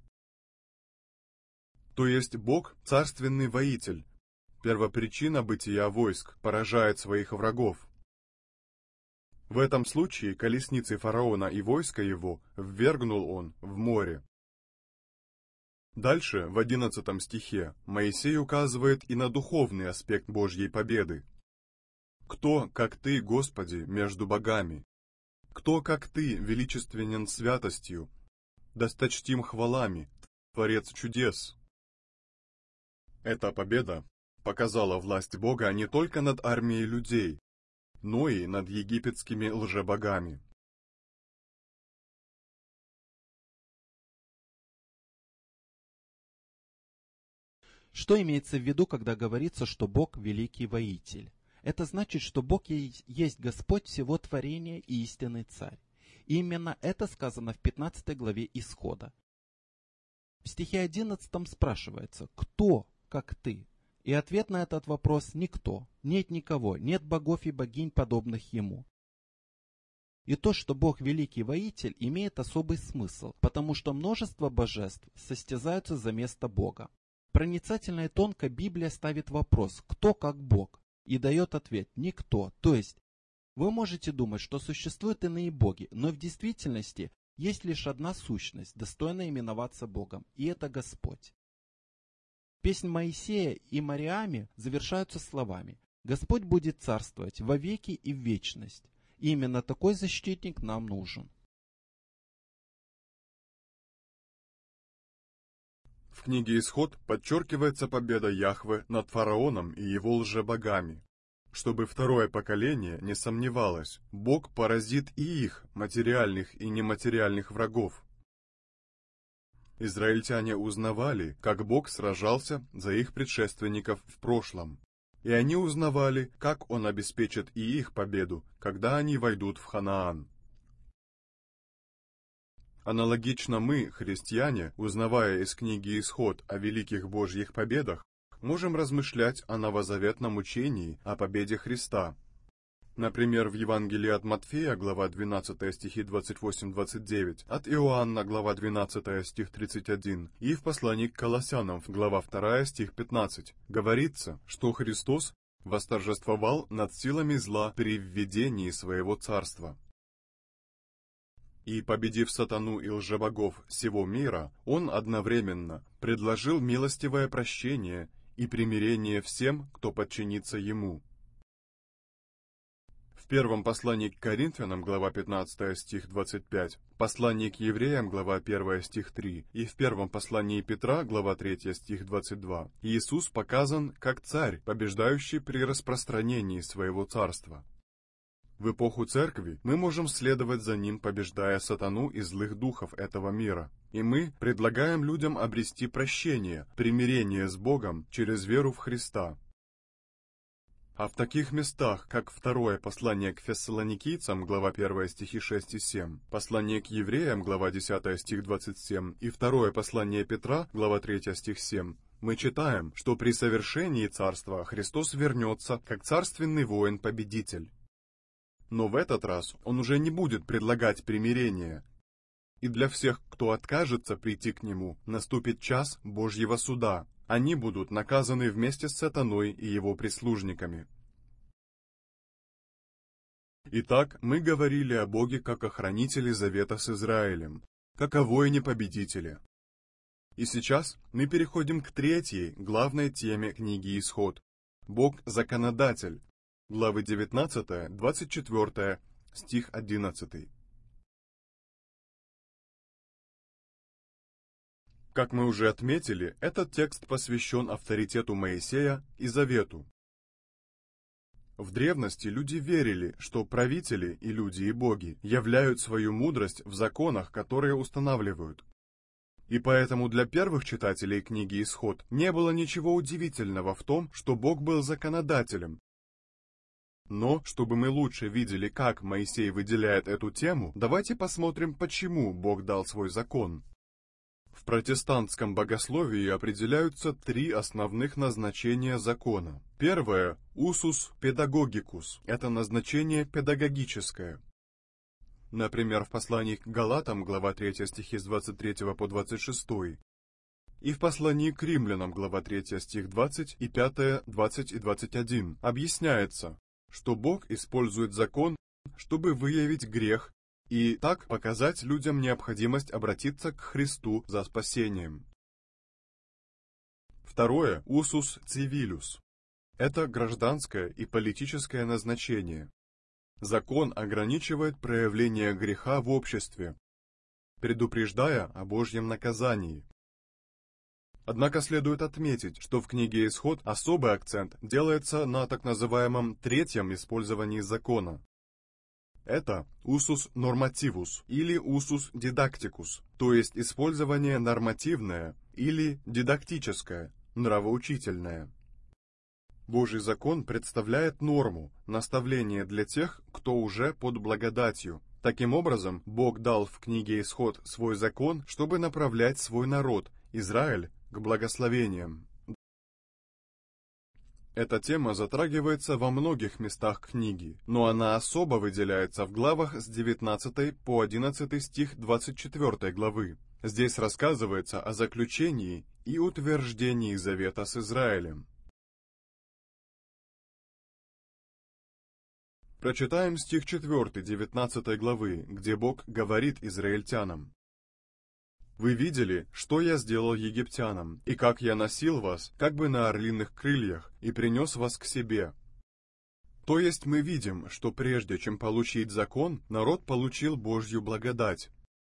То есть Бог – царственный воитель, первопричина бытия войск, поражает своих врагов. В этом случае колесницы фараона и войско его ввергнул он в море. Дальше, в 11 стихе, Моисей указывает и на духовный аспект Божьей победы. «Кто, как Ты, Господи, между богами? Кто, как Ты, величественен святостью, досточтим хвалами, Творец чудес?» Эта победа показала власть Бога не только над армией людей, но и над египетскими лжебогами. Что имеется в виду, когда говорится, что Бог – великий воитель? Это значит, что Бог есть Господь всего творения и истинный царь. И именно это сказано в 15 главе Исхода. В стихе 11 спрашивается «Кто, как Ты?» И ответ на этот вопрос – никто, нет никого, нет богов и богинь, подобных ему. И то, что Бог великий воитель, имеет особый смысл, потому что множество божеств состязаются за место Бога. Проницательно и тонко Библия ставит вопрос «кто как Бог?» и дает ответ «никто». То есть, вы можете думать, что существуют иные боги, но в действительности есть лишь одна сущность, достойная именоваться Богом, и это Господь. Песнь Моисея и Мариаме завершаются словами «Господь будет царствовать во веки и в вечность». И именно такой защитник нам нужен. В книге «Исход» подчеркивается победа Яхве над фараоном и его лжебогами. Чтобы второе поколение не сомневалось, Бог поразит и их, материальных и нематериальных врагов. Израильтяне узнавали, как Бог сражался за их предшественников в прошлом. И они узнавали, как Он обеспечит и их победу, когда они войдут в Ханаан. Аналогично мы, христиане, узнавая из книги «Исход» о великих Божьих победах, можем размышлять о новозаветном учении о победе Христа. Например, в Евангелии от Матфея, глава 12, стихи 28-29, от Иоанна, глава 12, стих 31, и в послании к Колоссянам, глава 2, стих 15, говорится, что Христос восторжествовал над силами зла при введении своего царства. И, победив сатану и лжебогов сего мира, Он одновременно предложил милостивое прощение и примирение всем, кто подчинится Ему. В первом послании к Коринфянам, глава 15, стих 25, послании к Евреям, глава 1, стих 3, и в первом послании Петра, глава 3, стих 22, Иисус показан как царь, побеждающий при распространении своего царства. В эпоху церкви мы можем следовать за ним, побеждая сатану и злых духов этого мира. И мы предлагаем людям обрести прощение, примирение с Богом через веру в Христа. А в таких местах, как второе послание к фессалоникийцам, глава 1, стихи 6 и 7, послание к евреям, глава 10, стих 27, и второе послание Петра, глава 3, стих 7, мы читаем, что при совершении царства Христос вернется как царственный воин-победитель. Но в этот раз Он уже не будет предлагать примирение. И для всех, кто откажется прийти к Нему, наступит час Божьего суда. Они будут наказаны вместе с сатаной и его прислужниками. Итак, мы говорили о Боге как о хранителе завета с Израилем, как о воине-победителе. И сейчас мы переходим к третьей, главной теме книги «Исход». Бог-законодатель. Главы 19, 24, стих 11. Как мы уже отметили, этот текст посвящен авторитету Моисея и завету. В древности люди верили, что правители и люди и боги являют свою мудрость в законах, которые устанавливают. И поэтому для первых читателей книги «Исход» не было ничего удивительного в том, что Бог был законодателем. Но, чтобы мы лучше видели, как Моисей выделяет эту тему, давайте посмотрим, почему Бог дал свой закон. В протестантском богословии определяются три основных назначения закона. Первое – «усус педагогикус» – это назначение педагогическое. Например, в послании к Галатам, глава 3, стихи с 23 по 26, и в послании к Римлянам, глава 3, стих 20 и 5, 20 и 21 объясняется, что Бог использует закон, чтобы выявить грех и так показать людям необходимость обратиться к Христу за спасением. Второе – «усус цивилюс». Это гражданское и политическое назначение. Закон ограничивает проявление греха в обществе, предупреждая о Божьем наказании. Однако следует отметить, что в книге «Исход» особый акцент делается на так называемом третьем использовании закона. Это «усус нормативус» или «усус дидактикус», то есть использование нормативное или дидактическое, нравоучительное. Божий закон представляет норму, наставление для тех, кто уже под благодатью. Таким образом, Бог дал в книге «Исход» свой закон, чтобы направлять свой народ, Израиль, к благословениям. Эта тема затрагивается во многих местах книги, но она особо выделяется в главах с 19 по 11 стих 24 главы. Здесь рассказывается о заключении и утверждении завета с Израилем. Прочитаем стих 4 19 главы, где Бог говорит израильтянам: «Вы видели, что я сделал египтянам, и как я носил вас, как бы на орлиных крыльях, и принес вас к себе. То есть мы видим, что прежде чем получить закон, народ получил Божью благодать.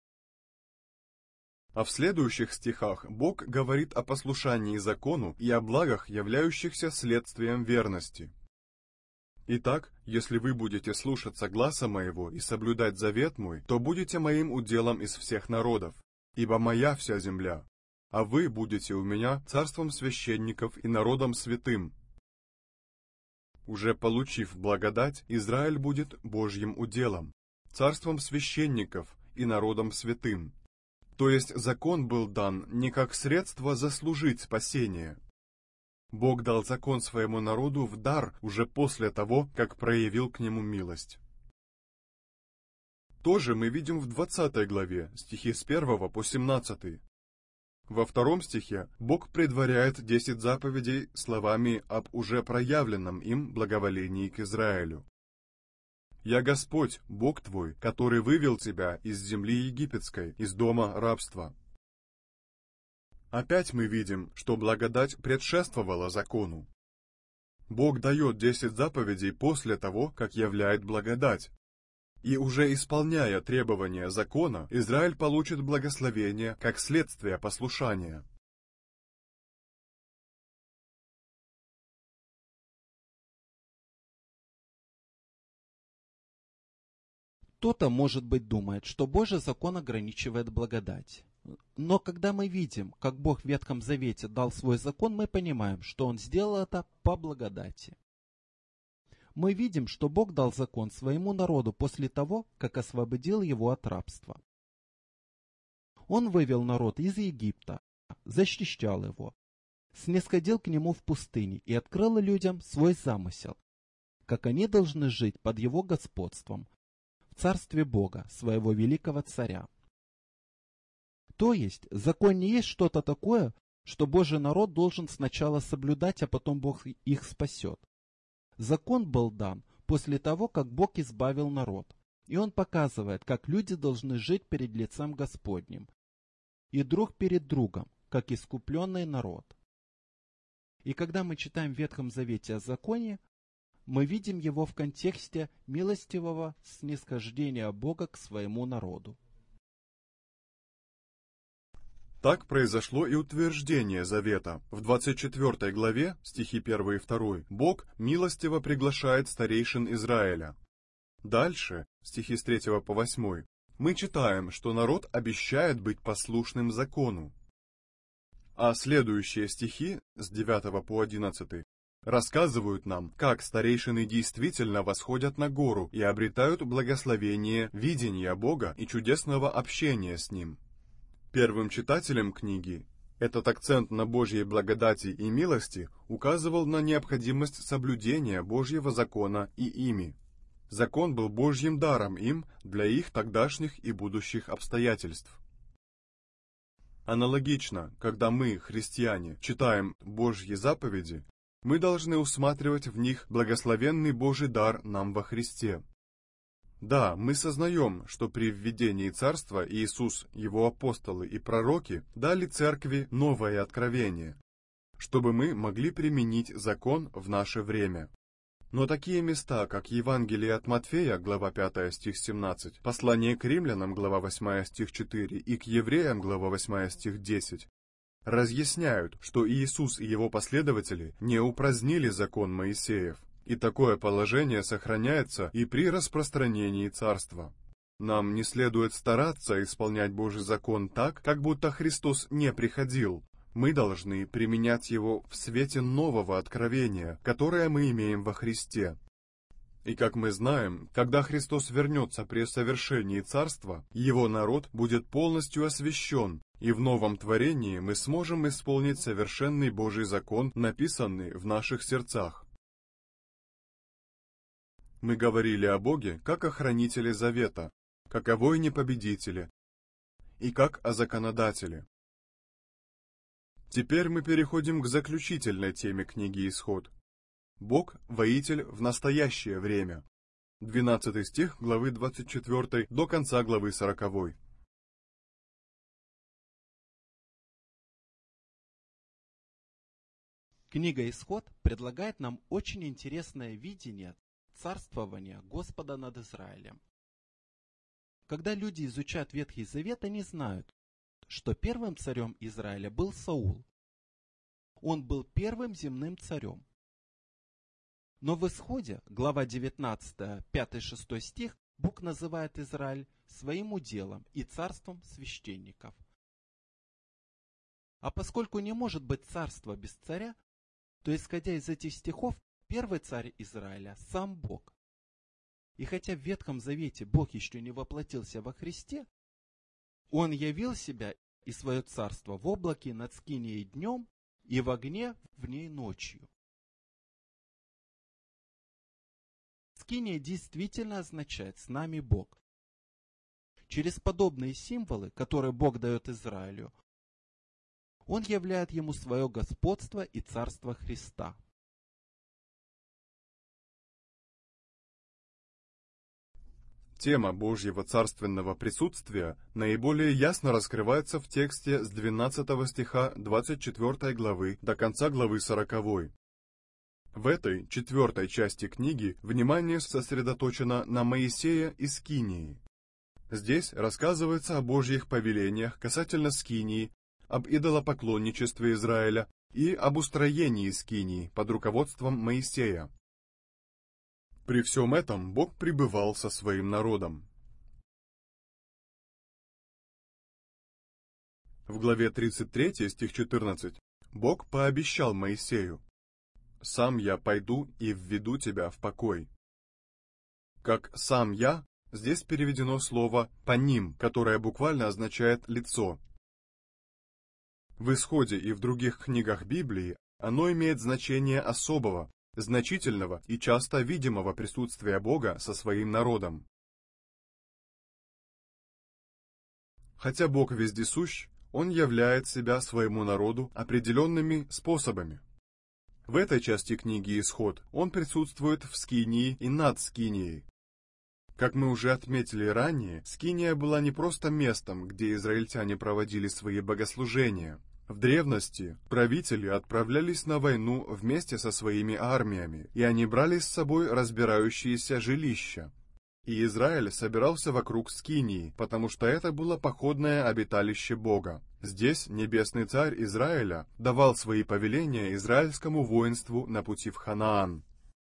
А в следующих стихах Бог говорит о послушании закону и о благах, являющихся следствием верности. Итак, если вы будете слушаться гласа моего и соблюдать завет мой, то будете моим уделом из всех народов, ибо моя вся земля, а вы будете у меня царством священников и народом святым. Уже получив благодать, Израиль будет Божьим уделом, царством священников и народом святым. То есть закон был дан не как средство заслужить спасение. Бог дал закон своему народу в дар уже после того, как проявил к нему милость. Тоже мы видим в 20 главе, стихи с 1 по 17. Во 2 стихе Бог предваряет 10 заповедей словами об уже проявленном им благоволении к Израилю. «Я Господь, Бог твой, который вывел тебя из земли египетской, из дома рабства». Опять мы видим, что благодать предшествовала закону. Бог дает 10 заповедей после того, как являет благодать. И уже исполняя требования закона, Израиль получит благословение как следствие послушания. Кто-то, может быть, думает, что Божий закон ограничивает благодать. Но когда мы видим, как Бог в Ветхом Завете дал свой закон, мы понимаем, что Он сделал это по благодати. Мы видим, что Бог дал закон своему народу после того, как освободил его от рабства. Он вывел народ из Египта, защищал его, снисходил к нему в пустыне и открыл людям свой замысел, как они должны жить под его господством, в царстве Бога, своего великого царя. То есть, закон не есть что-то такое, что Божий народ должен сначала соблюдать, а потом Бог их спасет. Закон был дан после того, как Бог избавил народ, и он показывает, как люди должны жить перед лицем Господним, и друг перед другом, как искупленный народ. И когда мы читаем в Ветхом Завете о законе, мы видим его в контексте милостивого снисхождения Бога к своему народу. Так произошло и утверждение завета. В 24 главе, стихи 1 и 2, Бог милостиво приглашает старейшин Израиля. Дальше, стихи с 3 по 8, мы читаем, что народ обещает быть послушным закону. А следующие стихи, с 9 по 11, рассказывают нам, как старейшины действительно восходят на гору и обретают благословение видения Бога и чудесного общения с Ним. Первым читателем книги этот акцент на Божьей благодати и милости указывал на необходимость соблюдения Божьего закона и ими. Закон был Божьим даром им для их тогдашних и будущих обстоятельств. Аналогично, когда мы, христиане, читаем Божьи заповеди, мы должны усматривать в них благословенный Божий дар нам во Христе. Да, мы сознаем, что при введении Царства Иисус, Его апостолы и пророки дали Церкви новое откровение, чтобы мы могли применить закон в наше время. Но такие места, как Евангелие от Матфея, глава 5, стих 17, послание к римлянам, глава 8, стих 4 и к евреям, глава 8, стих 10, разъясняют, что Иисус и Его последователи не упразднили закон Моисеев. И такое положение сохраняется и при распространении Царства. Нам не следует стараться исполнять Божий закон так, как будто Христос не приходил. Мы должны применять его в свете нового откровения, которое мы имеем во Христе. И как мы знаем, когда Христос вернется при совершении Царства, Его народ будет полностью освящен, и в новом творении мы сможем исполнить совершенный Божий закон, написанный в наших сердцах. Мы говорили о Боге как о хранителе завета, как о воине-победителе и как о законодателе. Теперь мы переходим к заключительной теме книги «Исход». Бог – воитель в настоящее время. 12 стих главы 24 до конца главы 40. Книга «Исход» предлагает нам очень интересное видение царствования Господа над Израилем. Когда люди изучают Ветхий Завет, они знают, что первым царем Израиля был Саул. Он был первым земным царем. Но в Исходе, глава 19, 5-6 стих, Бог называет Израиль своим уделом и царством священников. А поскольку не может быть царства без царя, то, исходя из этих стихов, первый царь Израиля – сам Бог. И хотя в Ветхом Завете Бог еще не воплотился во Христе, Он явил себя и свое царство в облаке над Скинией днем и в огне в ней ночью. Скиния действительно означает «с нами Бог». Через подобные символы, которые Бог дает Израилю, Он являет ему свое господство и царство Христа. Тема Божьего царственного присутствия наиболее ясно раскрывается в тексте с 12 стиха 24 главы до конца главы 40. В этой 4 части книги внимание сосредоточено на Моисея и Скинии. Здесь рассказывается о Божьих повелениях касательно Скинии, об идолопоклонничестве Израиля и об устроении Скинии под руководством Моисея. При всем этом Бог пребывал со своим народом. В главе 33, стих 14, Бог пообещал Моисею: «Сам я пойду и введу тебя в покой». Как «сам я» здесь переведено слово «паним», которое буквально означает «лицо». В Исходе и в других книгах Библии оно имеет значение особого, значительного и часто видимого присутствия Бога со своим народом. Хотя Бог вездесущ, Он являет себя своему народу определенными способами. В этой части книги Исход Он присутствует в Скинии и над Скинией. Как мы уже отметили ранее, Скиния была не просто местом, где израильтяне проводили свои богослужения. В древности правители отправлялись на войну вместе со своими армиями, и они брали с собой разбирающиеся жилища. И Израиль собирался вокруг Скинии, потому что это было походное обиталище Бога. Здесь небесный царь Израиля давал свои повеления израильскому воинству на пути в Ханаан.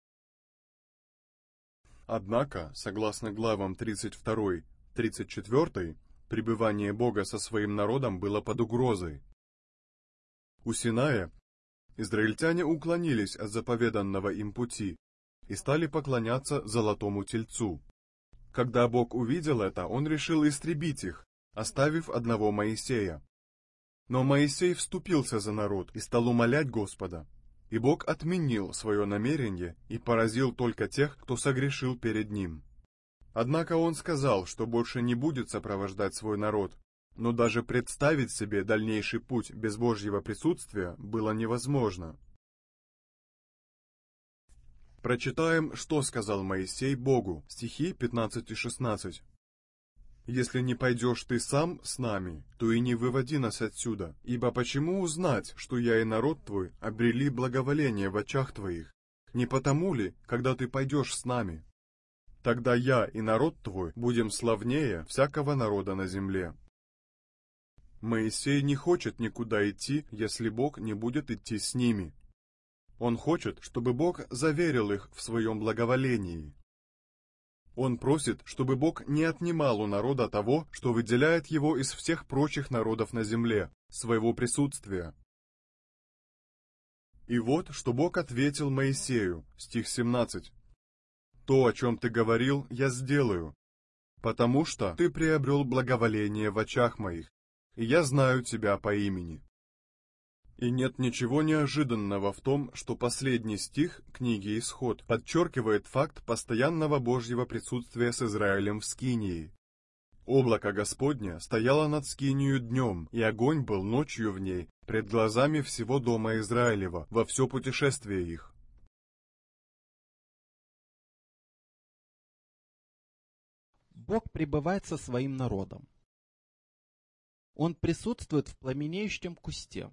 Однако, согласно главам 32-34, пребывание Бога со своим народом было под угрозой. У Синая израильтяне уклонились от заповеданного им пути и стали поклоняться золотому тельцу. Когда Бог увидел это, Он решил истребить их, оставив одного Моисея. Но Моисей вступился за народ и стал умолять Господа, и Бог отменил свое намерение и поразил только тех, кто согрешил перед Ним. Однако Он сказал, что больше не будет сопровождать свой народ, но даже представить себе дальнейший путь без Божьего присутствия было невозможно. Прочитаем, что сказал Моисей Богу, стихи 15 и 16. «Если не пойдешь ты сам с нами, то и не выводи нас отсюда, ибо почему узнать, что я и народ твой обрели благоволение в очах твоих? Не потому ли, когда ты пойдешь с нами? Тогда я и народ твой будем славнее всякого народа на земле». Моисей не хочет никуда идти, если Бог не будет идти с ними. Он хочет, чтобы Бог заверил их в своем благоволении. Он просит, чтобы Бог не отнимал у народа того, что выделяет его из всех прочих народов на земле, своего присутствия. И вот, что Бог ответил Моисею, стих 17. «То, о чем ты говорил, я сделаю, потому что ты приобрел благоволение в очах моих, и я знаю тебя по имени». И нет ничего неожиданного в том, что последний стих книги Исход подчеркивает факт постоянного Божьего присутствия с Израилем в Скинии. Облако Господня стояло над Скинию днем, и огонь был ночью в ней, пред глазами всего дома Израилева, во все путешествие их. Бог пребывает со своим народом. Он присутствует в пламенеющем кусте.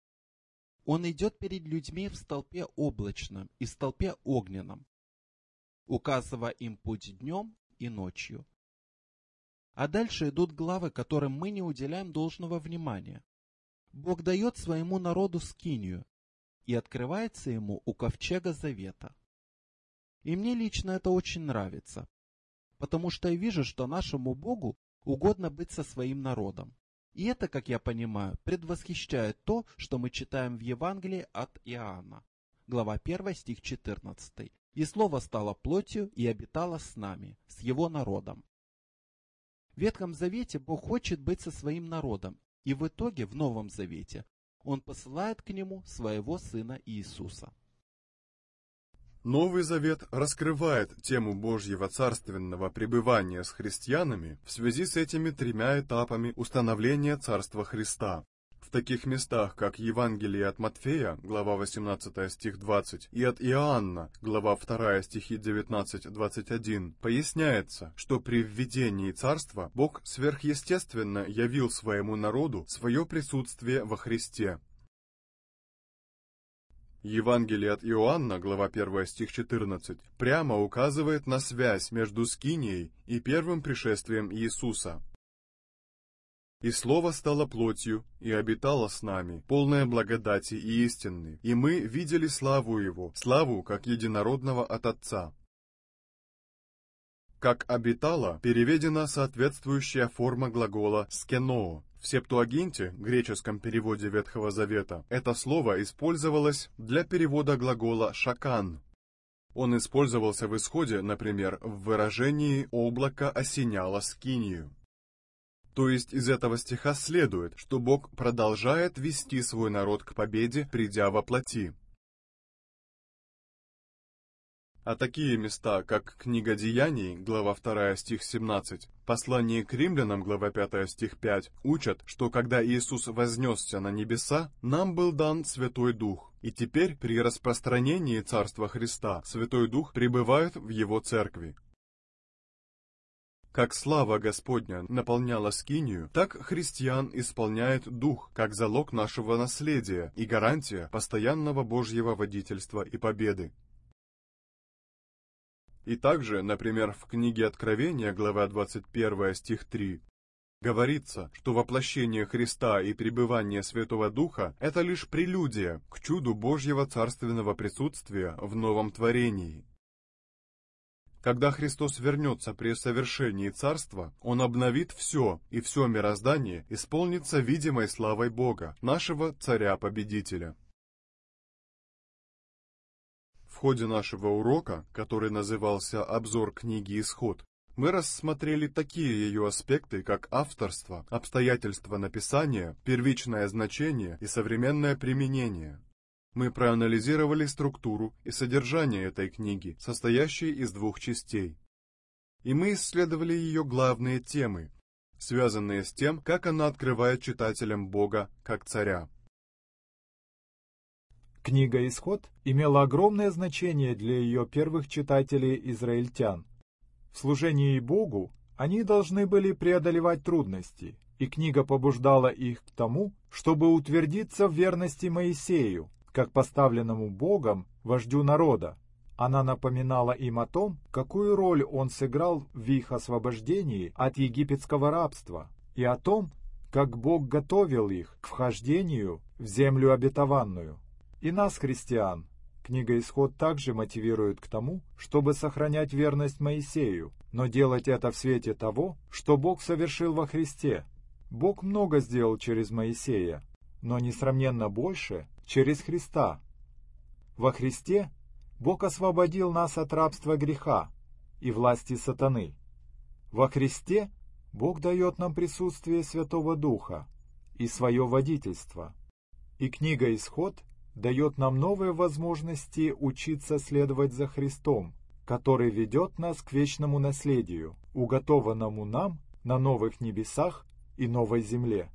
Он идет перед людьми в столпе облачном и в столпе огненном. указывая им путь днем и ночью. А дальше идут главы, которым мы не уделяем должного внимания. Бог дает своему народу скинию и открывается ему у ковчега завета. И мне лично это очень нравится, потому что я вижу, что нашему Богу угодно быть со своим народом. И это, как я понимаю, предвосхищает то, что мы читаем в Евангелии от Иоанна, глава 1, стих 14. «И Слово стало плотью и обитало с нами, с Его народом». В Ветхом Завете Бог хочет быть со своим народом, и в итоге в Новом Завете Он посылает к нему своего Сына Иисуса. Новый Завет раскрывает тему Божьего царственного пребывания с христианами в связи с этими тремя этапами установления Царства Христа. В таких местах, как Евангелие от Матфея, глава 18, стих 20, и от Иоанна, глава 2, стихи 19-21, поясняется, что при введении Царства Бог сверхъестественно явил своему народу свое присутствие во Христе. Евангелие от Иоанна, глава 1, стих 14, прямо указывает на связь между скинией и первым пришествием Иисуса. «И Слово стало плотью, и обитало с нами, полное благодати и истины, и мы видели славу Его, славу как единородного от Отца». Как «обитало» переведена соответствующая форма глагола «скеноо». В Септуагинте, греческом переводе Ветхого Завета, это слово использовалось для перевода глагола «шакан». Он использовался в Исходе, например, в выражении «облако осеняло скинию». То есть из этого стиха следует, что Бог продолжает вести свой народ к победе, придя во плоти. А такие места, как Книга Деяний, глава 2, стих 17, Послание к римлянам, глава 5, стих 5, учат, что когда Иисус вознесся на небеса, нам был дан Святой Дух, и теперь при распространении Царства Христа Святой Дух пребывает в Его церкви. Как слава Господня наполняла скинию, так христиан исполняет Дух, как залог нашего наследия и гарантия постоянного Божьего водительства и победы. И также, например, в книге Откровения, глава 21, стих 3, говорится, что воплощение Христа и пребывание Святого Духа – это лишь прелюдия к чуду Божьего царственного присутствия в новом творении. Когда Христос вернется при совершении Царства, Он обновит все, и все мироздание исполнится видимой славой Бога, нашего Царя-Победителя. В ходе нашего урока, который назывался «Обзор книги Исход», мы рассмотрели такие ее аспекты, как авторство, обстоятельства написания, первичное значение и современное применение. Мы проанализировали структуру и содержание этой книги, состоящей из двух частей. И мы исследовали ее главные темы, связанные с тем, как она открывает читателям Бога как Царя. Книга «Исход» имела огромное значение для ее первых читателей-израильтян. В служении Богу они должны были преодолевать трудности, и книга побуждала их к тому, чтобы утвердиться в верности Моисею, как поставленному Богом вождю народа. Она напоминала им о том, какую роль он сыграл в их освобождении от египетского рабства, и о том, как Бог готовил их к вхождению в землю обетованную. И нас, христиан, книга «Исход» также мотивирует к тому, чтобы сохранять верность Моисею, но делать это в свете того, что Бог совершил во Христе. Бог много сделал через Моисея, но несравненно больше через Христа. Во Христе Бог освободил нас от рабства греха и власти сатаны. Во Христе Бог дает нам присутствие Святого Духа и свое водительство. И книга «Исход» дает нам новые возможности учиться следовать за Христом, который ведет нас к вечному наследию, уготованному нам на новых небесах и новой земле.